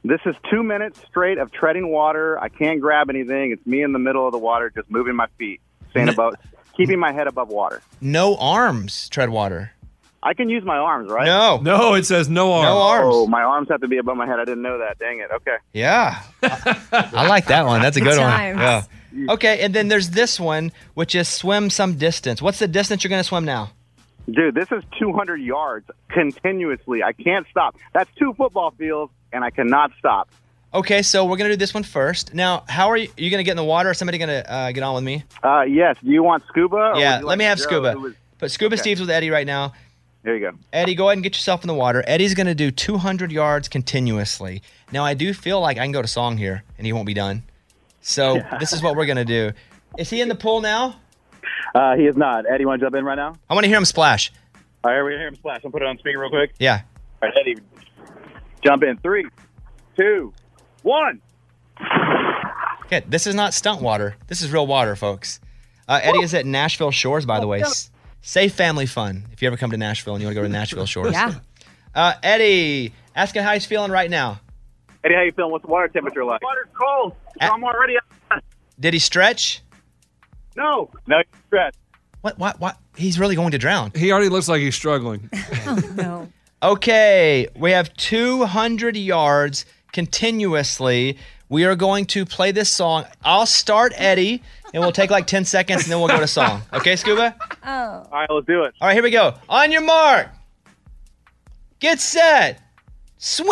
Speaker 12: This is two minutes straight of treading water. I can't grab anything. It's me in the middle of the water, just moving my feet, staying above, keeping my head above water.
Speaker 1: No arms, tread water.
Speaker 12: I can use my arms, right?
Speaker 1: No.
Speaker 11: No, it says no arms.
Speaker 1: No arms.
Speaker 12: Oh, my arms have to be above my head. I didn't know that. Dang it. Okay.
Speaker 1: Yeah. I like that one. That's a good,
Speaker 4: Good
Speaker 1: one.
Speaker 4: times.
Speaker 1: Yeah. Okay, and then there's this one, which is swim some distance. What's the distance you're going to swim now?
Speaker 12: Dude, this is two hundred yards continuously. I can't stop. That's two football fields, and I cannot stop.
Speaker 1: Okay, so we're going to do this one first. Now, how are you? Are you going to get in the water, or somebody going to uh, get on with me?
Speaker 12: Uh, yes. Do you want scuba? or
Speaker 1: Yeah,
Speaker 12: would you
Speaker 1: let
Speaker 12: like
Speaker 1: me have
Speaker 12: Joe,
Speaker 1: scuba.
Speaker 12: who was-
Speaker 1: But Scuba
Speaker 12: Okay.
Speaker 1: Steve's with Eddie right now.
Speaker 12: There you go.
Speaker 1: Eddie, go ahead and get yourself in the water. Eddie's going to do two hundred yards continuously. Now, I do feel like I can go to song here, and he won't be done. So this is what we're going to do. Is he in the pool now?
Speaker 12: Uh, he is not. Eddie, want to jump in right now?
Speaker 1: I want to hear him splash.
Speaker 12: All right, we hear him splash. I'll put it on speaker real quick.
Speaker 1: Yeah.
Speaker 12: All right, Eddie, jump in. Three, two, one.
Speaker 1: Okay, this is not stunt water. This is real water, folks. Uh, Eddie is at Nashville Shores, by the way. S- Safe family fun if you ever come to Nashville and you want to go to Nashville Shores.
Speaker 4: Yeah.
Speaker 1: Uh, Eddie, ask him how he's feeling right now.
Speaker 12: Eddie, how you feeling? What's the water temperature like? Water's cold.
Speaker 1: Uh,
Speaker 12: I'm already up.
Speaker 1: Did he stretch?
Speaker 12: No. No, you stressed.
Speaker 1: What? What? What? He's really going to drown.
Speaker 11: He already looks like he's struggling.
Speaker 4: No.
Speaker 1: Okay, we have two hundred yards continuously. We are going to play this song. I'll start Eddie, and we'll take like ten seconds, and then we'll go to song. Okay, Scuba?
Speaker 4: Oh.
Speaker 12: All right, let's do it.
Speaker 1: All right, here we go. On your mark. Get set. Swim.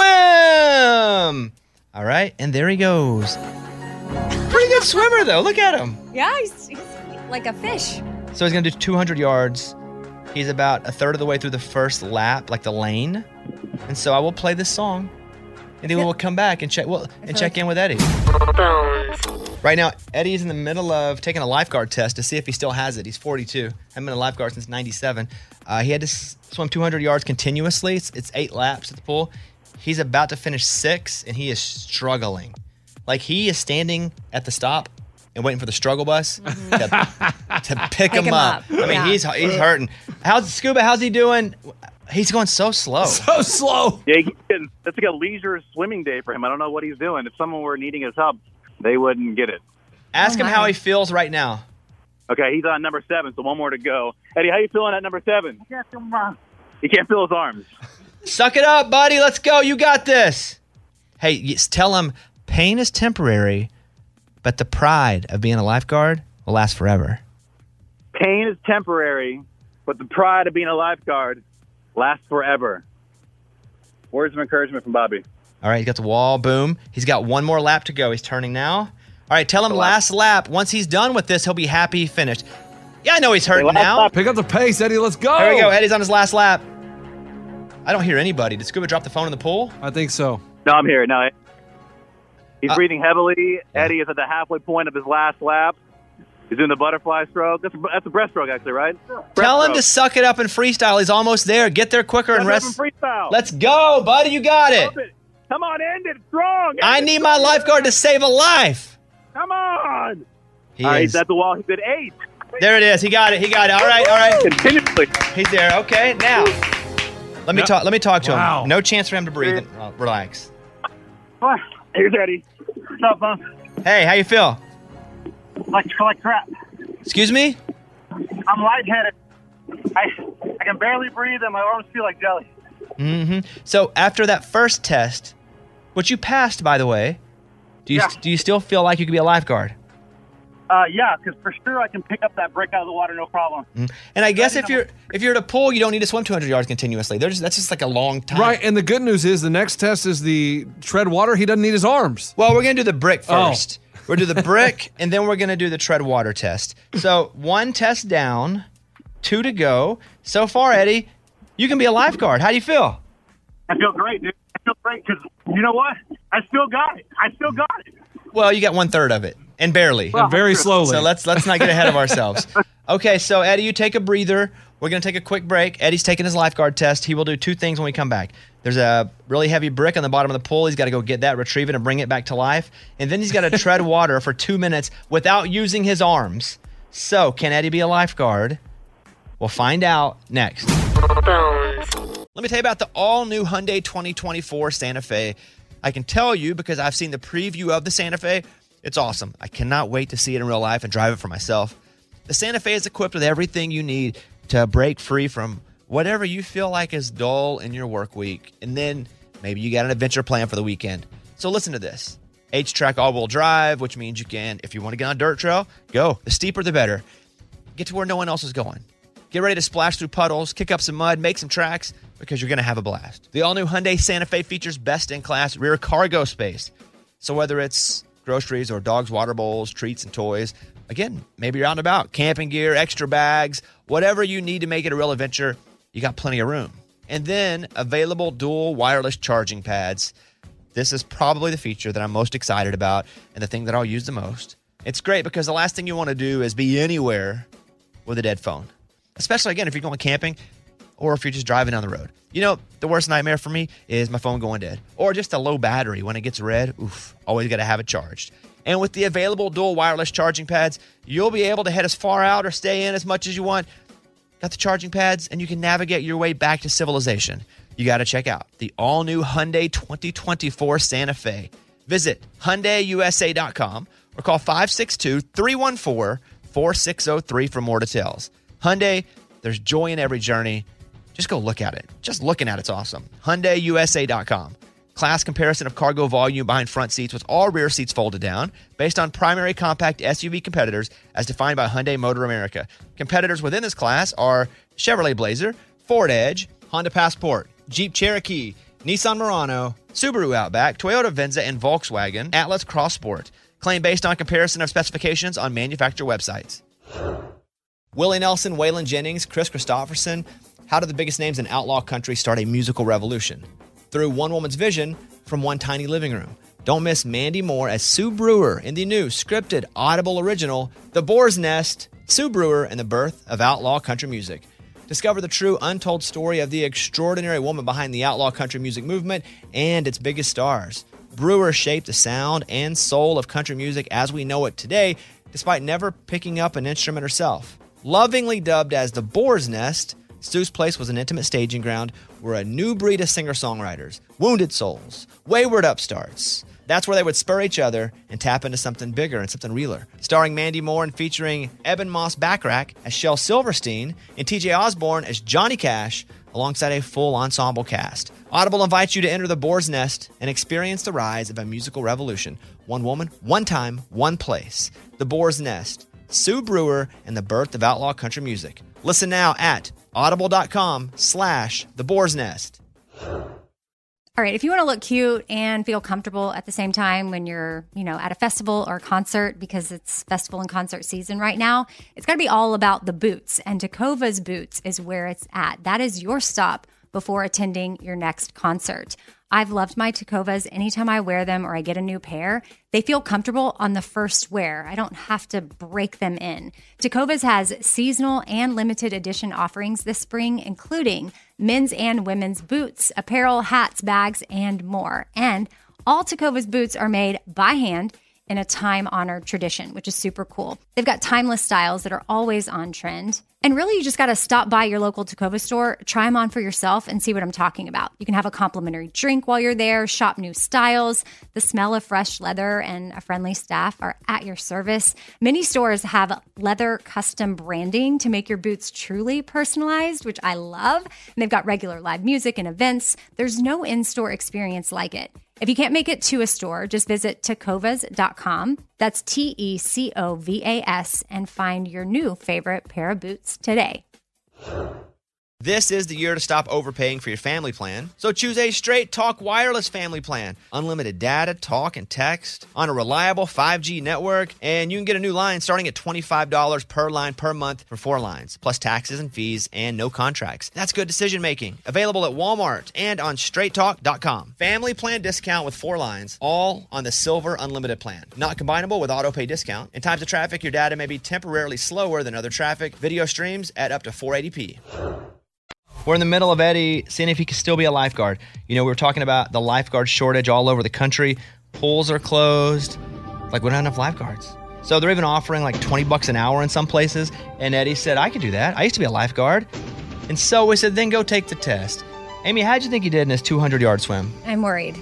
Speaker 1: All right, and there he goes. Pretty good swimmer, though. Look at him.
Speaker 4: Yeah, he's, he's like a fish.
Speaker 1: So he's going to do two hundred yards. He's about a third of the way through the first lap, like the lane. And so I will play this song, and then we'll come back and check well, and check in with Eddie. Right now, Eddie's in the middle of taking a lifeguard test to see if he still has it. He's forty-two. I've been a lifeguard since ninety-seven. Uh, he had to s- swim two hundred yards continuously. It's, it's eight laps at the pool. He's about to finish six, and he is struggling. Like, he is standing at the stop and waiting for the struggle bus to, to pick,
Speaker 4: Pick
Speaker 1: him,
Speaker 4: him
Speaker 1: up.
Speaker 4: up.
Speaker 1: I mean,
Speaker 4: Yeah.
Speaker 1: he's he's hurting. How's Scuba? How's he doing? He's going so slow.
Speaker 11: So slow.
Speaker 12: Yeah, he's getting, that's like a leisure swimming day for him. I don't know what he's doing. If someone were needing his help, they wouldn't get it.
Speaker 1: Ask
Speaker 4: Oh,
Speaker 1: him
Speaker 4: my.
Speaker 1: how he feels right now.
Speaker 12: Okay, he's on number seven, so one more to go. Eddie, how you feeling at number seven? I can't feel my arms. He can't feel his arms.
Speaker 1: Suck it up, buddy. Let's go. You got this. Hey, yes, tell him pain is temporary, but the pride of being a lifeguard will last forever.
Speaker 12: Pain is temporary, but the pride of being a lifeguard lasts forever. Words of encouragement from Bobby.
Speaker 1: All right, he's got the wall. Boom. He's got one more lap to go. He's turning now. All right, tell him last lap. Once he's done with this, he'll be happy he finished. Yeah, I know he's hurting
Speaker 12: last
Speaker 1: now.
Speaker 12: lap.
Speaker 11: Pick up the pace, Eddie. Let's go.
Speaker 1: Here we go. Eddie's on his last lap. I don't hear anybody. Did Scuba drop the phone in the pool?
Speaker 11: I think so.
Speaker 12: No, I'm here. No, he's
Speaker 1: Uh,
Speaker 12: breathing heavily. Eddie is at the halfway point of his last lap. He's doing the butterfly stroke. That's a, that's a breaststroke, actually, right?
Speaker 1: Tell him to
Speaker 12: Breaststroke.
Speaker 1: suck it up and freestyle. He's almost there. Get there quicker and
Speaker 12: Let's
Speaker 1: rest.
Speaker 12: have him freestyle.
Speaker 1: Let's go, buddy. You got it.
Speaker 12: Up it. Come on, end it strong. End
Speaker 1: I
Speaker 12: it
Speaker 1: need my
Speaker 12: strong.
Speaker 1: lifeguard to save a life.
Speaker 12: Come on.
Speaker 1: He
Speaker 12: All right,
Speaker 1: is.
Speaker 12: he's at the wall. He's at eight.
Speaker 1: There it is. He got it. He got it. All right. All right.
Speaker 12: Continuously.
Speaker 1: He's there. Okay. Now, let me
Speaker 11: Yep.
Speaker 1: talk. Let me talk to
Speaker 11: Wow.
Speaker 1: him. No chance for him to breathe. Uh, relax.
Speaker 12: Here's Eddie. What's up, man?
Speaker 1: Hey, how you feel?
Speaker 12: Like, like crap.
Speaker 1: Excuse me?
Speaker 12: I'm lightheaded. I I can barely breathe, and my arms feel like jelly.
Speaker 1: Mm-hmm. So after that first test, which you passed, by the way, do you
Speaker 12: Yeah.
Speaker 1: do you still feel like you could be a lifeguard?
Speaker 12: Uh, yeah, because for sure I can pick up that brick out of the water, no problem.
Speaker 1: And I guess if you're if you're at a pool, you don't need to swim two hundred yards continuously. There's that's just like a long time.
Speaker 11: Right, and the good news is the next test is the tread water. He doesn't need his arms.
Speaker 1: Well, we're gonna do the brick
Speaker 11: Oh.
Speaker 1: first. We're gonna do the brick, and then we're gonna do the tread water test. So one test down, two to go. So far, Eddie, you can be a lifeguard. How do you feel?
Speaker 12: I feel great, dude. I feel great because you know what? I still got it. I still got it.
Speaker 1: Well, you got one third of it, and barely.
Speaker 11: And very slowly.
Speaker 1: So let's let's not get ahead of ourselves. Okay, so Eddie, you take a breather. We're gonna take a quick break. Eddie's taking his lifeguard test. He will do two things when we come back. There's a really heavy brick on the bottom of the pool. He's got to go get that, retrieve it, and bring it back to life. And then he's got to tread water for two minutes without using his arms. So, can Eddie be a lifeguard? We'll find out next. Let me tell you about the all-new Hyundai twenty twenty-four Santa Fe. I can tell you because I've seen the preview of the Santa Fe. It's awesome. I cannot wait to see it in real life and drive it for myself. The Santa Fe is equipped with everything you need to break free from whatever you feel like is dull in your work week. And then maybe you got an adventure plan for the weekend. So listen to this. H-Track all-wheel drive, which means you can, if you want to get on a dirt trail, go. The steeper, the better. Get to where no one else is going. Get ready to splash through puddles, kick up some mud, make some tracks, because you're going to have a blast. The all-new Hyundai Santa Fe features best-in-class rear cargo space. So whether it's groceries or dogs' water bowls, treats, and toys, again, maybe you're out and about, camping gear, extra bags, whatever you need to make it a real adventure, you got plenty of room. And then available dual wireless charging pads. This is probably the feature that I'm most excited about and the thing that I'll use the most. It's great because the last thing you want to do is be anywhere with a dead phone, especially, again, if you're going camping or if you're just driving down the road. You know, the worst nightmare for me is my phone going dead or just a low battery. When it gets red, oof, always got to have it charged. And with the available dual wireless charging pads, you'll be able to head as far out or stay in as much as you want. Got the charging pads, and you can navigate your way back to civilization. You got to check out the all-new Hyundai twenty twenty-four Santa Fe. Visit Hyundai U S A dot com or call five six two, three one four, four six zero three for more details. Hyundai, there's joy in every journey. Just go look at it. Just looking at it's awesome. Hyundai U S A dot com. Class comparison of cargo volume behind front seats with all rear seats folded down based on primary compact S U V competitors as defined by Hyundai Motor America. Competitors within this class are Chevrolet Blazer, Ford Edge, Honda Passport, Jeep Cherokee, Nissan Murano, Subaru Outback, Toyota Venza, and Volkswagen Atlas Cross Sport. Claim based on comparison of specifications on manufacturer websites. Willie Nelson, Waylon Jennings, Chris Christopherson. How did the biggest names in outlaw country start a musical revolution? Through one woman's vision from one tiny living room. Don't miss Mandy Moore as Sue Brewer in the new scripted Audible original, The Boar's Nest, Sue Brewer and the Birth of Outlaw Country Music. Discover the true untold story of the extraordinary woman behind the outlaw country music movement and its biggest stars. Brewer shaped the sound and soul of country music as we know it today, despite never picking up an instrument herself. Lovingly dubbed as The Boar's Nest, Sue's place was an intimate staging ground where a new breed of singer-songwriters, wounded souls, wayward upstarts, that's where they would spur each other and tap into something bigger and something realer. Starring Mandy Moore and featuring Eben Moss Backrack as Shel Silverstein and T J Osborne as Johnny Cash alongside a full ensemble cast. Audible invites you to enter the Boar's Nest and experience the rise of a musical revolution. One woman, one time, one place. The Boar's Nest, Sue Brewer, and the birth of outlaw country music. Listen now at audible.com slash the Boar's Nest.
Speaker 4: All right, if you want to look cute and feel comfortable at the same time when you're, you know, at a festival or concert, because it's festival and concert season right now, it's got to be all about the boots. And Tecovas Boots is where it's at. That is your stop before attending your next concert. I've loved my Tecovas. Anytime I wear them or I get a new pair, they feel comfortable on the first wear. I don't have to break them in. Tecovas has seasonal and limited edition offerings this spring, including men's and women's boots, apparel, hats, bags, and more. And all Tecovas boots are made by hand in a time-honored tradition, which is super cool. They've got timeless styles that are always on trend. And really, you just got to stop by your local Tecovas store, try them on for yourself, and see what I'm talking about. You can have a complimentary drink while you're there, shop new styles. The smell of fresh leather and a friendly staff are at your service. Many stores have leather custom branding to make your boots truly personalized, which I love. And they've got regular live music and events. There's no in-store experience like it. If you can't make it to a store, just visit tecovas dot com. That's T E C O V A S and find your new favorite pair of boots today.
Speaker 1: This is the year to stop overpaying for your family plan. So choose a Straight Talk Wireless family plan. Unlimited data, talk, and text on a reliable five G network. And you can get a new line starting at twenty-five dollars per line per month for four lines, plus taxes and fees and no contracts. That's good decision making. Available at Walmart and on straight talk dot com. Family plan discount with four lines, all on the Silver Unlimited plan. Not combinable with auto pay discount. In times of traffic, your data may be temporarily slower than other traffic. Video streams at up to four eighty p. We're in the middle of Eddie seeing if he can still be a lifeguard. You know, we were talking about the lifeguard shortage all over the country. Pools are closed. Like, we don't have enough lifeguards. So they're even offering like twenty bucks an hour in some places. And Eddie said, I could do that. I used to be a lifeguard. And so we said, then go take the test. Amy, how'd you think he did in his two hundred yard swim?
Speaker 4: I'm worried.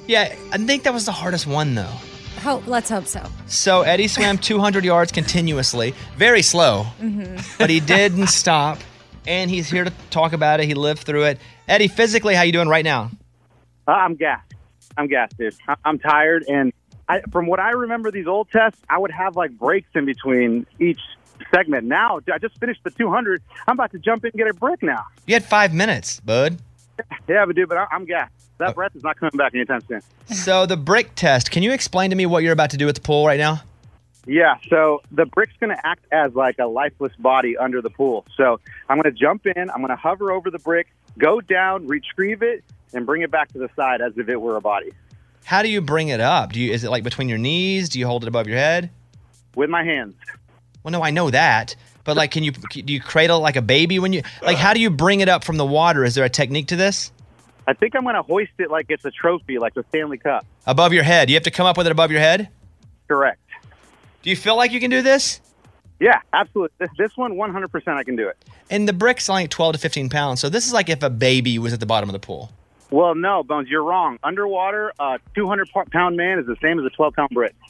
Speaker 1: Yeah, I think that was the hardest one, though.
Speaker 4: Hope, let's hope so.
Speaker 1: So Eddie swam two hundred yards continuously, very slow,
Speaker 4: Mm-hmm.
Speaker 1: but he didn't stop, and he's here to talk about it. He lived through it. Eddie, physically, how you doing right now?
Speaker 12: Uh, I'm gassed. I'm gassed, dude. I- I'm tired, and I, from what I remember, these old tests, I would have like breaks in between each segment. Now, I just finished the two hundred. I'm about to jump in and get a brick now.
Speaker 1: You had five minutes, bud.
Speaker 12: Yeah, but dude, but I- I'm gassed. That breath is not coming back anytime soon.
Speaker 1: So the brick test, can you explain to me what you're about to do at the pool right now?
Speaker 12: Yeah, so the brick's going to act as like a lifeless body under the pool. So I'm going to jump in, I'm going to hover over the brick, go down, retrieve it, and bring it back to the side as if it were a body.
Speaker 1: How do you bring it up? Do you is it like between your knees? Do you hold it above your head?
Speaker 12: With my hands.
Speaker 1: Well, no, I know that. But like, can you do you cradle like a baby when you like? How do you bring it up from the water? Is there a technique to this?
Speaker 12: I think I'm going to hoist it like it's a trophy, like the Stanley Cup.
Speaker 1: Above your head. You have to come up with it above your head?
Speaker 12: Correct.
Speaker 1: Do you feel like you can do this?
Speaker 12: Yeah, absolutely. This, this one, one hundred percent I can do it.
Speaker 1: And the brick's like twelve to fifteen pounds. So this is like if a baby was at the bottom of the pool.
Speaker 12: Well, no, Bones, you're wrong. Underwater, a two hundred pound man is the same as a twelve pound brick.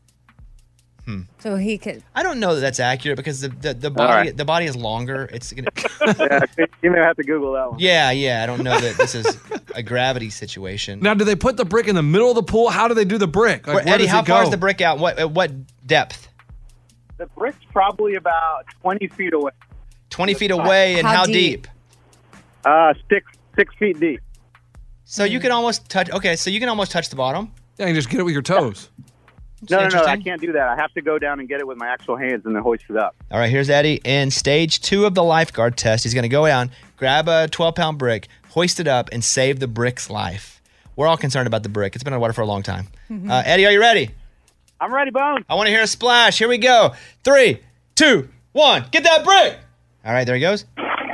Speaker 1: Hmm.
Speaker 4: So he could.
Speaker 1: I don't know that that's accurate because the the, the body
Speaker 12: right.
Speaker 1: the body is longer. It's gonna.
Speaker 12: Yeah, you may have to Google that one.
Speaker 1: Yeah, yeah. I don't know that this is a gravity situation.
Speaker 11: Now, do they put the brick in the middle of the pool? How do they do the brick? Like,
Speaker 1: Where-
Speaker 11: where
Speaker 1: Eddie,
Speaker 11: does
Speaker 1: how
Speaker 11: it go?
Speaker 1: far is the brick out? What at what depth?
Speaker 12: The brick's probably about twenty feet away.
Speaker 1: Twenty feet away, and
Speaker 4: How
Speaker 1: how
Speaker 4: deep?
Speaker 1: deep?
Speaker 12: Uh, six six feet deep.
Speaker 1: So you can almost touch. Okay, so you can almost touch the bottom.
Speaker 11: Yeah, you just get it with your toes.
Speaker 12: No, no, no, I
Speaker 1: Interesting.
Speaker 12: can't do that. I have to go down and get it with my actual hands and then hoist it up.
Speaker 1: All right, here's Eddie in stage two of the lifeguard test. He's going to go down, grab a twelve pound brick, hoist it up, and save the brick's life. We're all concerned about the brick. It's been underwater for a long time. Uh, Eddie, are you ready?
Speaker 12: I'm ready, Bones.
Speaker 1: I want to hear a splash. Here we go. Three, two, one. Get that brick. All right, there he goes.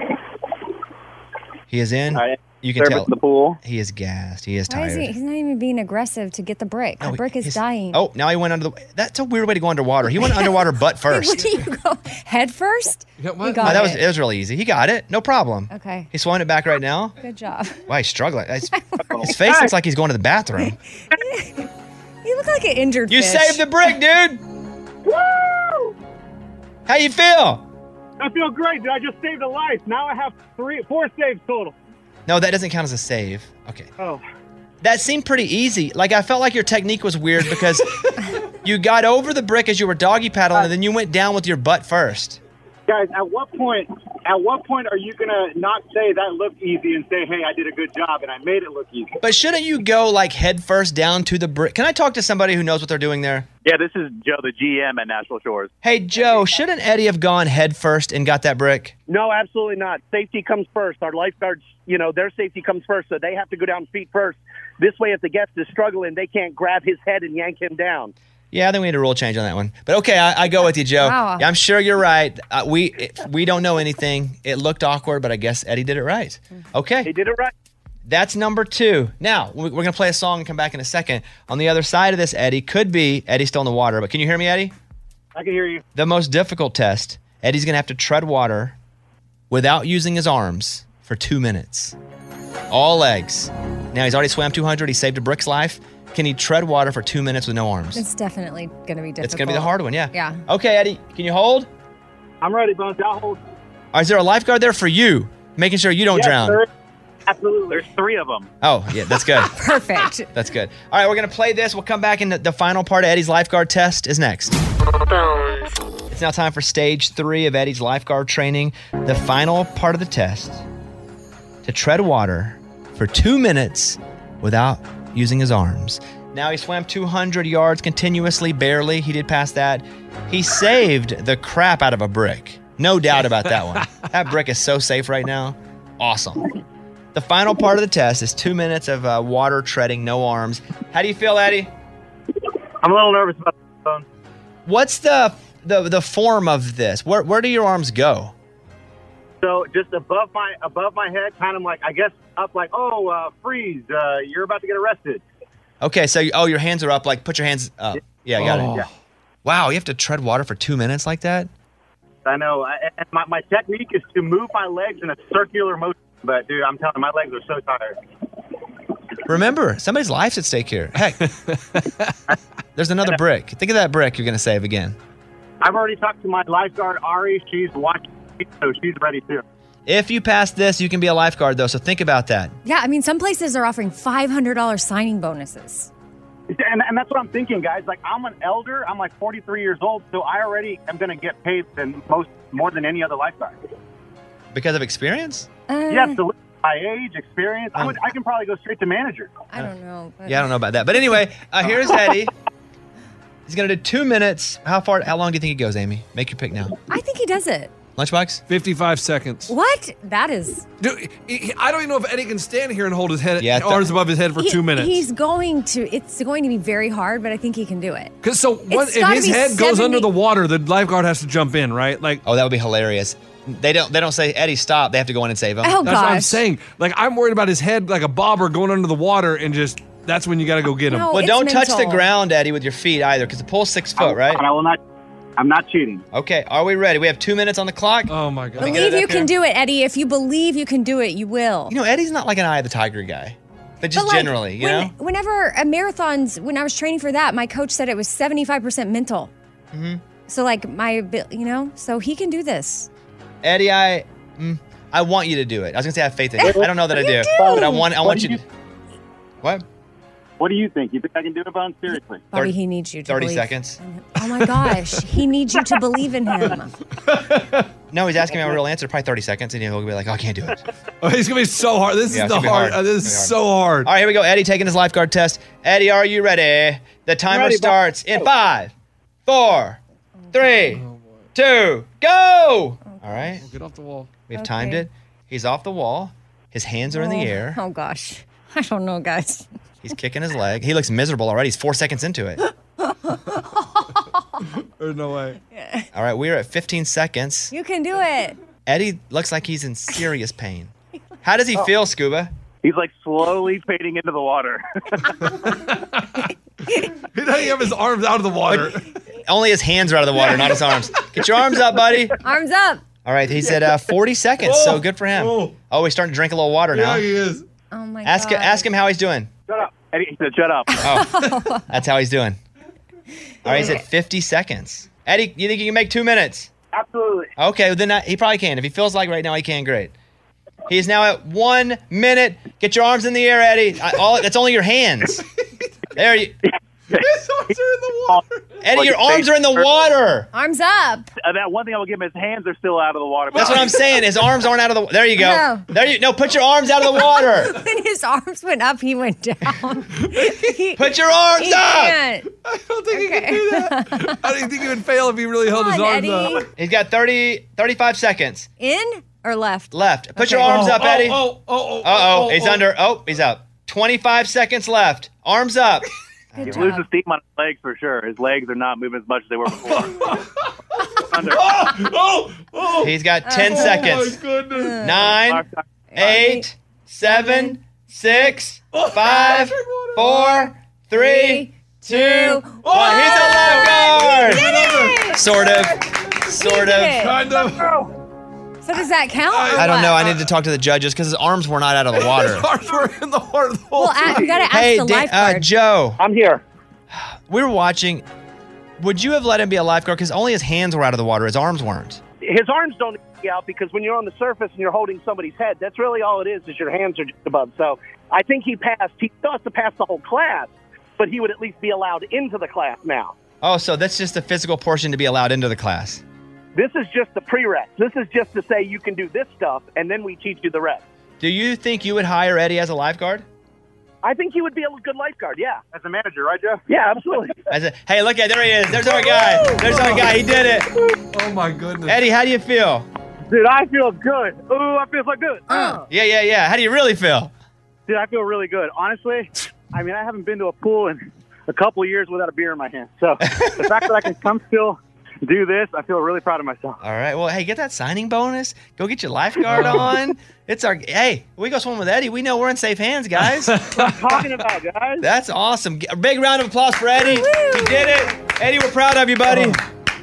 Speaker 1: He is in.
Speaker 12: All right.
Speaker 1: You can
Speaker 12: Service
Speaker 1: tell
Speaker 12: the pool.
Speaker 1: he is gassed. He is
Speaker 4: Why is
Speaker 1: tired.
Speaker 4: he? He's not even being aggressive to get the brick.
Speaker 1: No,
Speaker 4: the brick is
Speaker 1: his-
Speaker 4: dying.
Speaker 1: Oh, now he went under the. That's a weird way to go underwater. He went underwater butt
Speaker 4: Where
Speaker 1: first.
Speaker 4: do you go? Head first?
Speaker 11: Yeah,
Speaker 4: He
Speaker 11: what?
Speaker 4: got
Speaker 1: Oh, that
Speaker 4: it.
Speaker 1: was it was really easy. He got it. No problem.
Speaker 4: Okay.
Speaker 1: He's swallowing it back right now.
Speaker 4: Good job.
Speaker 1: Wow, he's struggling. His, his face looks like he's going to the bathroom.
Speaker 4: You look like an injured
Speaker 1: You
Speaker 4: fish.
Speaker 1: saved the brick, dude.
Speaker 12: Woo!
Speaker 1: How you feel?
Speaker 12: I feel great, dude. I just saved a life. Now I have three, four saves total.
Speaker 1: No, that doesn't count as a save. Okay.
Speaker 12: Oh.
Speaker 1: That seemed pretty easy. Like, I felt like your technique was weird because you got over the brick as you were doggy paddling, and then you went down with your butt first.
Speaker 12: Guys, at what point at what point are you gonna not say that looked easy and say, hey, I did a good job and I made it look easy?
Speaker 1: But shouldn't you go, like, head first down to the brick? Can I talk to somebody who knows what they're doing there?
Speaker 12: Yeah, this is Joe, the G M at Natural Shores.
Speaker 1: Hey, Joe, shouldn't Eddie have gone head first and got that brick?
Speaker 13: No, absolutely not. Safety comes first. Our lifeguards, you know, their safety comes first, so they have to go down feet first. This way, if the guest is struggling, they can't grab his head and yank him down.
Speaker 1: Yeah, I think we need a rule change on that one. But okay, I, I go with you, Joe.
Speaker 4: Wow.
Speaker 1: Yeah, I'm sure you're right. Uh, we it, we don't know anything. It looked awkward, but I guess Eddie did it right. Okay.
Speaker 13: He did it right.
Speaker 1: That's number two. Now, we- we're going to play a song and come back in a second. On the other side of this, Eddie, could be Eddie's still in the water, but can you hear me, Eddie?
Speaker 12: I can hear you.
Speaker 1: The most difficult test, Eddie's going to have to tread water without using his arms for two minutes. All legs. Now, he's already swam two hundred. He saved a brick's life. Can he tread water for two minutes with no arms?
Speaker 4: It's definitely going to be difficult.
Speaker 1: It's going to be the hard one, yeah.
Speaker 4: Yeah.
Speaker 1: Okay, Eddie, can you hold?
Speaker 12: I'm ready, Bones. I'll hold.
Speaker 1: Or is there a lifeguard there for you, making sure you don't
Speaker 12: Yes,
Speaker 1: drown?
Speaker 12: sir. Absolutely. There's three of them.
Speaker 1: Oh, yeah, that's good.
Speaker 4: Perfect.
Speaker 1: That's good. All right, we're going to play this. We'll come back, and the, the final part of Eddie's lifeguard test is next. It's now time for stage three of Eddie's lifeguard training. The final part of the test, to tread water for two minutes without using his arms. Now, he swam two hundred yards continuously, barely. He did pass that. He saved the crap out of a brick. No doubt about that one. That brick is so safe right now. Awesome. The final part of the test is two minutes of uh, water treading, no arms. How do you feel, Eddie?
Speaker 12: I'm a little nervous about the phone.
Speaker 1: What's the the the form of this? Where where do your arms go?
Speaker 12: So just above my above my head, kind of like, I guess, up like, oh, uh, freeze, uh, you're about to get arrested.
Speaker 1: Okay, so you, oh, your hands are up. Like, put your hands up. Yeah, I got
Speaker 11: Oh.
Speaker 1: it.
Speaker 12: Yeah.
Speaker 1: Wow, you have to tread water for two minutes like that?
Speaker 12: I know. I, and my, my technique is to move my legs in a circular motion. But, dude, I'm telling you, my legs are so tired.
Speaker 1: Remember, somebody's life's at stake here. Heck, there's another brick. Think of that brick you're going to save again.
Speaker 12: I've already talked to my lifeguard, Ari. She's watching, so she's ready too.
Speaker 1: If you pass this, you can be a lifeguard, though, so think about that.
Speaker 4: Yeah, I mean, some places are offering five hundred dollars signing bonuses.
Speaker 12: And, and that's what I'm thinking, guys. Like, I'm an elder. I'm like forty-three years old, so I already am going to get paid than most, more than any other lifeguard.
Speaker 1: Because of experience?
Speaker 4: Uh,
Speaker 12: Yes, so my age, experience, I would, I can probably go straight to manager.
Speaker 4: I don't know. But
Speaker 1: Yeah, I don't know about that. But anyway, uh, here's Eddie. He's going to do two minutes. How far? How long do you think he goes, Amy? Make your pick now.
Speaker 4: I think he does it.
Speaker 1: Lunchbox?
Speaker 11: fifty-five seconds.
Speaker 4: What? That is.
Speaker 11: Dude, he- I don't even know if Eddie can stand here and hold his head,
Speaker 1: Yeah, I thought-
Speaker 11: arms above his head for
Speaker 4: He-
Speaker 11: two minutes.
Speaker 4: He's going to. It's going to be very hard, but I think he can do it.
Speaker 11: Because so what,
Speaker 4: It's
Speaker 11: if
Speaker 4: gotta
Speaker 11: his
Speaker 4: be
Speaker 11: head goes
Speaker 4: seventy
Speaker 11: under the water, the lifeguard has to jump in, right? Like,
Speaker 1: Oh, that would be hilarious. They don't They don't say, Eddie, stop. They have to go in and save him.
Speaker 4: Oh
Speaker 11: that's what I'm
Speaker 4: gosh.
Speaker 11: saying. Like, I'm worried about his head like a bobber going under the water, and just that's when you got to go get him.
Speaker 4: No.
Speaker 1: Well,
Speaker 4: it's
Speaker 1: don't touch the
Speaker 4: mental.
Speaker 1: ground, Eddie, with your feet either, because the pool's six foot, right?
Speaker 12: And I will not. I'm not cheating.
Speaker 1: Okay, are we ready? We have two minutes on the clock.
Speaker 11: Oh my god.
Speaker 1: Let me get
Speaker 4: Believe
Speaker 1: it
Speaker 4: you
Speaker 1: up
Speaker 4: can
Speaker 1: here.
Speaker 4: do it, Eddie. If you believe you can do it, you will.
Speaker 1: You know, Eddie's not like an Eye of the Tiger guy, but just
Speaker 4: But, like,
Speaker 1: generally, you
Speaker 4: when-
Speaker 1: know?
Speaker 4: Whenever a marathons, when I was training for that, my coach said it was seventy-five percent mental.
Speaker 1: Mm-hmm.
Speaker 4: So, like, my, abil- you know, so he can do this.
Speaker 1: Eddie, I mm, I want you to do it. I was going to say I have faith in you. I don't know that I
Speaker 4: You
Speaker 1: do,
Speaker 4: do.
Speaker 1: but I want I
Speaker 12: What
Speaker 1: want
Speaker 12: do
Speaker 1: you
Speaker 12: you-
Speaker 1: to. What?
Speaker 12: What do you think? You think I can do it, Vaughn? Seriously?
Speaker 4: Bobby,
Speaker 1: Thirty-
Speaker 4: he needs you to
Speaker 1: thirty
Speaker 4: believe.
Speaker 1: seconds.
Speaker 4: Oh my gosh, he needs you to believe in him.
Speaker 1: No, he's asking me a real answer, probably thirty seconds, and he'll be like, oh, I can't do it.
Speaker 11: Oh, it's gonna be so hard. This
Speaker 1: Yeah,
Speaker 11: is
Speaker 1: it's
Speaker 11: the
Speaker 1: gonna be
Speaker 11: hard.
Speaker 1: hard.
Speaker 11: uh, this
Speaker 1: It's
Speaker 11: is
Speaker 1: gonna be
Speaker 11: so hard.
Speaker 1: All right, here we go. Eddie taking his lifeguard test. Eddie, are you ready? The timer
Speaker 12: Ready, Bob.
Speaker 1: starts in five, four, three, two, go. All right,
Speaker 11: Get off the wall.
Speaker 1: we've
Speaker 4: Okay.
Speaker 1: timed it. He's off the wall. His hands are in the
Speaker 4: Oh,
Speaker 1: air.
Speaker 4: Oh gosh, I don't know, guys.
Speaker 1: He's kicking his leg. He looks miserable already. He's four seconds into it.
Speaker 11: There's no way.
Speaker 1: All right, we're at fifteen seconds.
Speaker 4: You can do it.
Speaker 1: Eddie looks like he's in serious pain. How does he
Speaker 12: Oh.
Speaker 1: feel, Scuba?
Speaker 12: He's like slowly fading into the water.
Speaker 11: He doesn't have his arms out of the water.
Speaker 1: Only his hands are out of the water, not his arms. Get your arms up, buddy.
Speaker 4: Arms up.
Speaker 1: All right, he said uh, forty seconds, so
Speaker 11: Oh,
Speaker 1: good for him.
Speaker 11: oh.
Speaker 1: Oh, he's starting to drink a little water now.
Speaker 11: Yeah, he is.
Speaker 4: Oh my
Speaker 1: Ask
Speaker 4: god.
Speaker 1: ask him how he's doing.
Speaker 12: Shut up. Eddie, he said, shut up.
Speaker 1: Oh, that's how he's doing. All right, he's at fifty seconds. Eddie, you think you can make two minutes?
Speaker 12: Absolutely.
Speaker 1: Okay, well, then I, he probably can. If he feels like right now, he can. Great. He's now at one minute. Get your arms in the air, Eddie. I, all that's only your hands. There you.
Speaker 11: His arms are in the water.
Speaker 1: Eddie,
Speaker 12: Like
Speaker 1: your
Speaker 12: his
Speaker 1: arms
Speaker 12: face
Speaker 1: are in the
Speaker 12: hurts.
Speaker 1: water.
Speaker 4: Arms up.
Speaker 12: Uh, that one thing I will give him, his hands are still out of the water.
Speaker 1: That's what I'm saying. His arms aren't out of the. There you go.
Speaker 4: No.
Speaker 1: There you. No, put your arms out of the water.
Speaker 4: When his arms went up, he went down. He-
Speaker 1: Put your arms
Speaker 4: he
Speaker 1: up.
Speaker 4: can't.
Speaker 11: I don't think he
Speaker 4: Okay.
Speaker 11: can do that. I don't think he would fail if he really held
Speaker 4: Come
Speaker 11: his
Speaker 4: on,
Speaker 11: arms
Speaker 4: Eddie.
Speaker 11: up.
Speaker 1: He's got thirty, thirty-five seconds
Speaker 4: In or left?
Speaker 1: left. Put
Speaker 4: Okay.
Speaker 1: your arms up,
Speaker 11: oh,
Speaker 1: Eddie.
Speaker 11: Oh, oh, oh, oh,
Speaker 1: Uh oh,
Speaker 11: oh,
Speaker 1: he's
Speaker 11: oh.
Speaker 1: under. Oh, he's up. twenty-five seconds left. Arms up.
Speaker 4: Good
Speaker 12: He
Speaker 4: job.
Speaker 12: loses steam on his legs for sure. His legs are not moving as much as they were before. Under.
Speaker 11: Oh, oh, oh.
Speaker 1: He's got ten
Speaker 11: Oh,
Speaker 1: seconds.
Speaker 11: my goodness.
Speaker 1: Nine, eight, seven, six, five, four, three, two, one. He's a lifeguard. Sort of. Sort of.
Speaker 4: did it.
Speaker 11: Kind of.
Speaker 4: So does that count? or
Speaker 1: I don't
Speaker 4: what?
Speaker 1: know. I need to talk to the judges because his arms were not out of the water.
Speaker 11: His arms were in the water the whole
Speaker 4: Well, I,
Speaker 11: time.
Speaker 4: you gotta ask
Speaker 1: Hey,
Speaker 4: the
Speaker 1: Dan, uh,
Speaker 4: lifeguard.
Speaker 1: Joe,
Speaker 12: I'm here.
Speaker 1: we were watching. Would you have let him be a lifeguard? Because only his hands were out of the water. His arms weren't.
Speaker 13: His arms don't be out because when you're on the surface and you're holding somebody's head, that's really all it is, is your hands are just above. So I think he passed. He still has to pass the whole class, but he would at least be allowed into the class now.
Speaker 1: Oh, so that's just the physical portion to be allowed into the class.
Speaker 13: This is just the prereq. This is just to say you can do this stuff, and then we teach you the rest.
Speaker 1: Do you think you would hire Eddie as a lifeguard?
Speaker 13: I think he would be a good lifeguard, yeah.
Speaker 12: As a manager, right, Jeff?
Speaker 13: Yeah, absolutely.
Speaker 1: As a, hey, look at there he is. There's our guy. There's our guy. He did it.
Speaker 11: Oh, my goodness.
Speaker 1: Eddie, how do you feel?
Speaker 12: Dude, I feel good. Ooh, I feel so good. Uh.
Speaker 1: Yeah, yeah, yeah. How do you really feel?
Speaker 12: Dude, I feel really good. Honestly, I mean, I haven't been to a pool in a couple of years without a beer in my hand. So the fact that I can come still do this, I feel really proud of myself.
Speaker 1: All right. Well, hey, get that signing bonus. Go get your lifeguard on. It's our hey. We go swim with Eddie. We know we're in safe hands, guys.
Speaker 12: What I'm talking about, guys.
Speaker 1: That's awesome. A big round of applause for Eddie. You did it, Eddie. We're proud of you, buddy.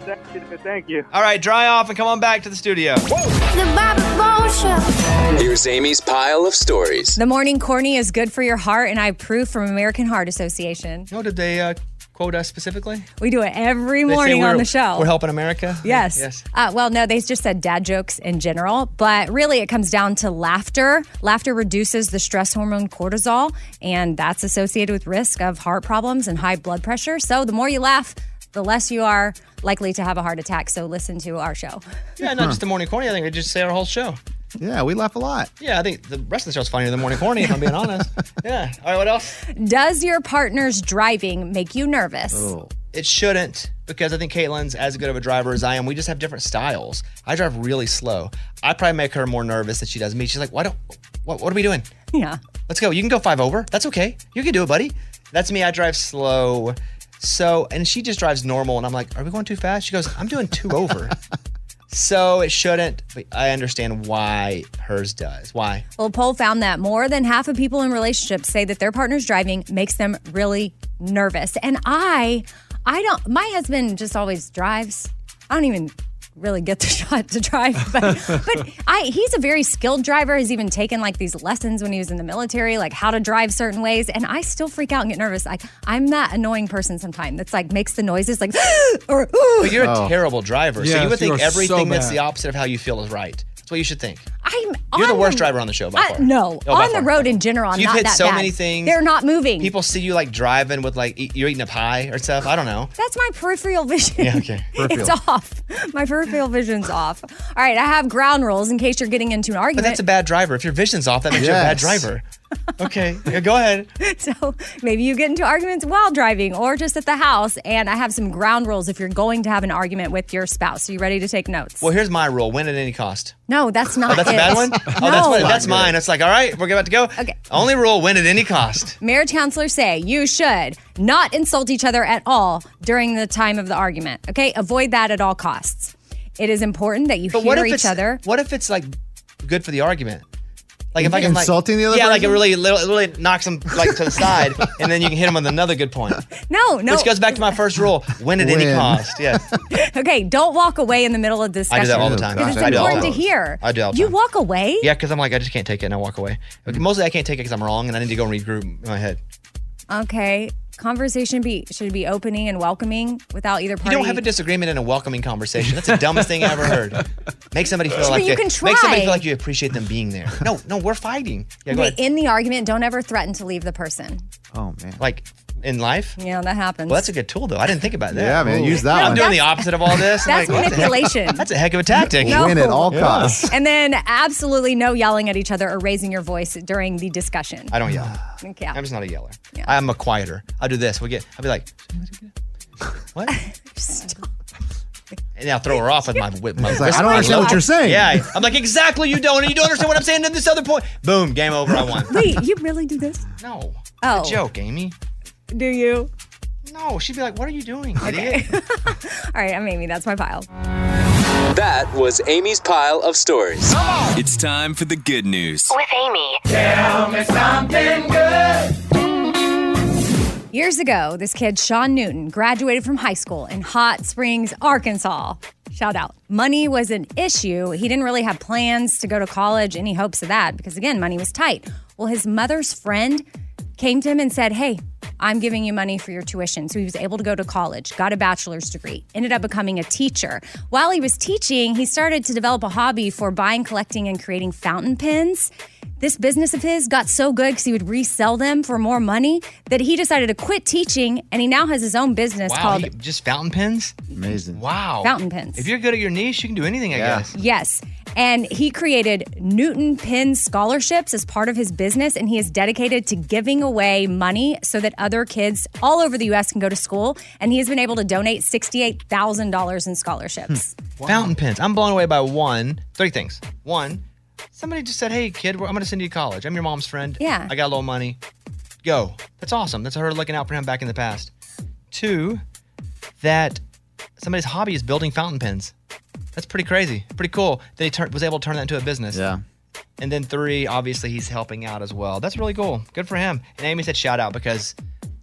Speaker 12: Thank you.
Speaker 1: All right, dry off and come on back to the studio.
Speaker 3: The Bobby Bones Show.
Speaker 7: Here's Amy's pile of stories.
Speaker 4: The morning corny is good for your heart, and I have proof from American Heart Association.
Speaker 1: No, did they uh, quote us specifically?
Speaker 4: We do it every
Speaker 1: They say
Speaker 4: morning on
Speaker 1: we're-
Speaker 4: the show.
Speaker 1: We're helping America?
Speaker 4: Yes.
Speaker 1: Yes.
Speaker 4: Uh, well, no, they just said dad jokes in general, but really it comes down to laughter. Laughter reduces the stress hormone cortisol, and that's associated with risk of heart problems and high blood pressure. So the more you laugh, the less you are likely to have a heart attack. So listen to our show.
Speaker 1: Yeah, not just the morning corny. I think they just say our whole show.
Speaker 10: Yeah, we laugh a lot.
Speaker 1: Yeah, I think the rest of the show's funnier than the morning corny, if I'm being honest. Yeah. All right, what else?
Speaker 4: Does your partner's driving make you nervous?
Speaker 1: Oh. It shouldn't, because I think Caitlin's as good of a driver as I am. We just have different styles. I drive really slow. I probably make her more nervous than she does me. She's like, "Why don't? What, what are we doing?
Speaker 4: Yeah.
Speaker 1: Let's go. You can go five over. That's okay. You can do it, buddy." That's me. I drive slow. So, and she just drives normal, and I'm like, "Are we going too fast?" She goes, "I'm doing two over." So it shouldn't, but I understand why hers does. Why?
Speaker 4: Well, a poll found that more than half of people in relationships say that their partner's driving makes them really nervous. And I, I don't, my husband just always drives. I don't even really get the shot to drive, but, but I, he's a very skilled driver. He's even taken like these lessons when he was in the military, like how to drive certain ways. And I still freak out and get nervous. Like I'm that annoying person sometimes that's like makes the noises like, or, ooh.
Speaker 1: But you're a terrible driver. so
Speaker 11: Yes,
Speaker 1: you would
Speaker 11: you
Speaker 1: think
Speaker 11: are
Speaker 1: everything
Speaker 11: so
Speaker 1: that's
Speaker 11: bad.
Speaker 1: the opposite of how you feel is right. That's what you should think.
Speaker 4: I'm
Speaker 1: You're the
Speaker 4: on
Speaker 1: worst driver on the show by
Speaker 4: I-
Speaker 1: far.
Speaker 4: no,
Speaker 1: Oh, by
Speaker 4: on the
Speaker 1: far.
Speaker 4: road in general, I'm
Speaker 1: You've
Speaker 4: not
Speaker 1: hit
Speaker 4: that
Speaker 1: so
Speaker 4: bad.
Speaker 1: many things.
Speaker 4: They're not moving.
Speaker 1: People see you like driving with like eat, you're eating a pie or stuff. I don't know.
Speaker 4: That's my peripheral vision.
Speaker 1: Yeah, okay.
Speaker 4: It's off. My peripheral vision's off. All right, I have ground rules in case you're getting into an
Speaker 1: But
Speaker 4: argument.
Speaker 1: that's a bad driver. If your vision's off, that makes you a bad
Speaker 10: Yes.
Speaker 1: driver. Okay, yeah, go ahead.
Speaker 4: So maybe you get into arguments while driving or just at the house. And I have some ground rules if you're going to have an argument with your spouse. Are you ready to take notes?
Speaker 1: Well, here's my rule: win at any cost.
Speaker 4: No, that's not
Speaker 1: Oh, that's
Speaker 4: it.
Speaker 1: a bad one. Oh,
Speaker 4: No.
Speaker 1: that's what, that's mine. It's like, all right, we're about to go.
Speaker 4: Okay.
Speaker 1: Only rule: win at any cost.
Speaker 4: Marriage counselors say you should not insult each other at all during the time of the argument. Okay, avoid that at all costs. It is important that you
Speaker 1: But what
Speaker 4: hear
Speaker 1: if
Speaker 4: each
Speaker 1: it's
Speaker 4: other.
Speaker 1: what if it's like good for the argument? Like if I can like,
Speaker 10: Insulting the other
Speaker 1: yeah, like it
Speaker 10: person?
Speaker 1: really, really knocks them like to the side, and then you can hit them with another good point.
Speaker 4: No, no.
Speaker 1: Which goes back to my first rule: win at any
Speaker 10: Win.
Speaker 1: cost. Yeah,
Speaker 4: Okay, don't walk away in the middle of the discussion.
Speaker 1: I do that all the time.
Speaker 4: Because it's
Speaker 1: I do all the
Speaker 4: important to
Speaker 1: time.
Speaker 4: hear.
Speaker 1: I do all the
Speaker 4: You
Speaker 1: time.
Speaker 4: walk away?
Speaker 1: yeah, because I'm like I just can't take it, and I walk away. Okay, mostly I can't take it because I'm wrong, and I need to go and regroup in my head.
Speaker 4: Okay. Conversation be should be opening and welcoming without either
Speaker 1: You
Speaker 4: party.
Speaker 1: don't have a disagreement in a welcoming conversation. That's the dumbest thing I ever heard. Make somebody feel
Speaker 4: But
Speaker 1: like
Speaker 4: you
Speaker 1: they-
Speaker 4: can
Speaker 1: make somebody
Speaker 4: try.
Speaker 1: feel like you appreciate them being there. No, no, we're fighting. Yeah, go
Speaker 4: Okay,
Speaker 1: ahead.
Speaker 4: in the argument, don't ever threaten to leave the person.
Speaker 10: Oh man.
Speaker 1: Like in life.
Speaker 4: Yeah, that happens.
Speaker 1: Well, that's a good tool though. I didn't think about that.
Speaker 10: Yeah, man,
Speaker 1: Ooh.
Speaker 10: use that
Speaker 1: I'm
Speaker 10: one.
Speaker 1: doing the opposite of all this. I'm
Speaker 4: That's
Speaker 1: like, what the heck?
Speaker 4: manipulation.
Speaker 1: That's a heck of a tactic.
Speaker 4: No.
Speaker 10: Win at all costs.
Speaker 4: And then absolutely no yelling at each other or raising your voice during the discussion.
Speaker 1: I don't yell.
Speaker 4: Okay.
Speaker 1: I'm just not a yeller.
Speaker 4: Yeah.
Speaker 1: I'm a quieter. I'll do this. We'll get. I'll be like, what? And I'll throw her off with my with my.
Speaker 10: It's like, I
Speaker 1: whisper.
Speaker 10: don't understand what you're saying.
Speaker 1: Yeah, I'm like exactly. You don't. And you don't understand what I'm saying. At this other point, boom, game over. I won.
Speaker 4: Wait, you really do this?
Speaker 1: No.
Speaker 4: Oh.
Speaker 1: It's a joke, Amy.
Speaker 4: Do you?
Speaker 1: No, she'd be like, "What are you doing, idiot?"
Speaker 4: All right, I'm Amy. That's my pile.
Speaker 7: That was Amy's pile of stories. It's time for the good news.
Speaker 3: With Amy.
Speaker 5: Tell me something good.
Speaker 4: Years ago, this kid, Sean Newton, graduated from high school in Hot Springs, Arkansas. Shout out. Money was an issue. He didn't really have plans to go to college, any hopes of that, because again, money was tight. Well, his mother's friend came to him and said, hey, I'm giving you money for your tuition. So he was able to go to college, got a bachelor's degree, ended up becoming a teacher. While he was teaching, he started to develop a hobby for buying, collecting, and creating fountain pens. This business of his got so good because he would resell them for more money that he decided to quit teaching, and he now has his own business
Speaker 1: Wow,
Speaker 4: called
Speaker 1: you- just fountain pens.
Speaker 10: Amazing.
Speaker 1: Wow.
Speaker 4: Fountain pens.
Speaker 1: If you're good at your niche, you can do anything, I
Speaker 10: Yeah.
Speaker 1: guess.
Speaker 4: Yes. And he created Newton Pen Scholarships as part of his business, and he is dedicated to giving away money so that other kids all over the U S can go to school. And he has been able to donate sixty-eight thousand dollars in scholarships.
Speaker 1: Fountain pens. I'm blown away by one, three things. One, somebody just said, hey, kid, I'm going to send you to college. I'm your mom's friend.
Speaker 4: Yeah.
Speaker 1: I got a little money. Go. That's awesome. That's her looking out for him back in the past. Two, that somebody's hobby is building fountain pens. That's pretty crazy. Pretty cool that he tur- was able to turn that into a business.
Speaker 10: Yeah.
Speaker 1: And then three, obviously he's helping out as well. That's really cool. Good for him. And Amy said shout out because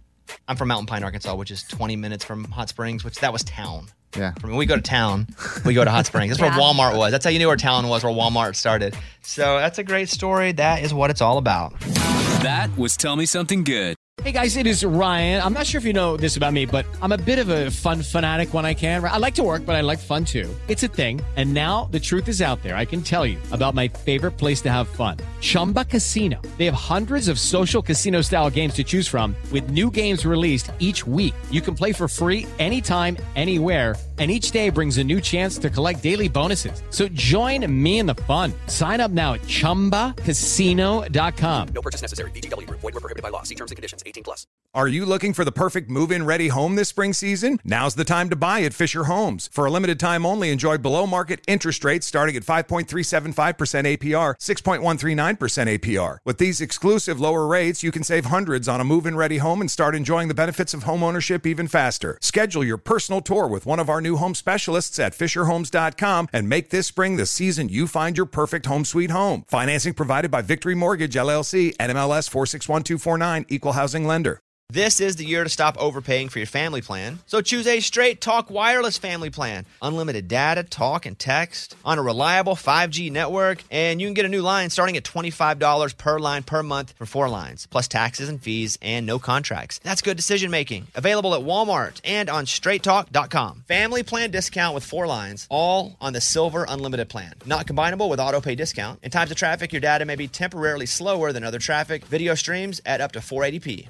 Speaker 1: I'm from Mountain Pine, Arkansas, which is twenty minutes from Hot Springs, which that was town.
Speaker 10: Yeah.
Speaker 1: When we go to town, we go to Hot Springs. That's
Speaker 4: Yeah.
Speaker 1: where Walmart was. That's how you knew where town was, where Walmart started. So that's a great story. That is what it's all about.
Speaker 7: That was Tell Me Something Good.
Speaker 14: Hey guys, it is Ryan. I'm not sure if you know this about me, but I'm a bit of a fun fanatic when I can. I like to work, but I like fun too. It's a thing. And now the truth is out there. I can tell you about my favorite place to have fun. Chumba Casino. They have hundreds of social casino style games to choose from with new games released each week. You can play for free anytime, anywhere. And each day brings a new chance to collect daily bonuses. So join me in the fun. Sign up now at chumba casino dot com.
Speaker 15: No purchase necessary. V G W Group. Void where prohibited by law. See terms and conditions. eighteen plus.
Speaker 16: Are you looking for the perfect move-in ready home this spring season? Now's the time to buy at Fisher Homes. For a limited time only, enjoy below-market interest rates starting at five point three seven five percent A P R, six point one three nine percent A P R. With these exclusive lower rates, you can save hundreds on a move-in ready home and start enjoying the benefits of home ownership even faster. Schedule your personal tour with one of our new home specialists at fisher homes dot com and make this spring the season you find your perfect home sweet home. Financing provided by Victory Mortgage, L L C, N M L S four six one two four nine, Equal Housing Lender.
Speaker 1: This is the year to stop overpaying for your family plan. So choose a Straight Talk Wireless family plan. Unlimited data, talk, and text on a reliable five G network. And you can get a new line starting at twenty-five dollars per line per month for four lines, plus taxes and fees and no contracts. That's good decision making. Available at Walmart and on straight talk dot com. Family plan discount with four lines, all on the Silver Unlimited plan. Not combinable with auto pay discount. In times of traffic, your data may be temporarily slower than other traffic. Video streams at up to four eighty p.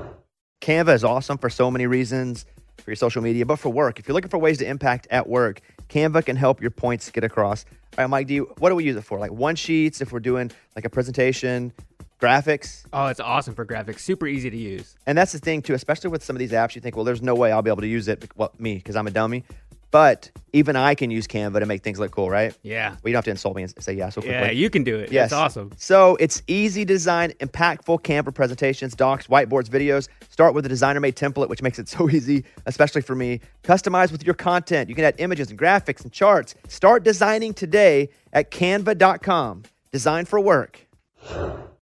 Speaker 1: Canva is awesome for so many reasons, for your social media, but for work. If you're looking for ways to impact at work, Canva can help your points get across. All right, Mike, do you, what do we use it for? Like one sheets, if we're doing like a presentation, graphics?
Speaker 17: Oh, it's awesome for graphics. Super easy to use.
Speaker 1: And that's the thing, too, especially with some of these apps, you think, well, there's no way I'll be able to use it, well, me, because I'm a dummy. But even I can use Canva to make things look cool, right?
Speaker 17: Yeah.
Speaker 1: Well, you don't have to insult me and say yeah so quickly.
Speaker 17: Yeah, you can do it.
Speaker 1: Yes.
Speaker 17: It's awesome.
Speaker 1: So it's easy to design impactful Canva presentations, docs, whiteboards, videos. Start with a designer-made template, which makes it so easy, especially for me. Customize with your content. You can add images and graphics and charts. Start designing today at canva dot com. Design for work.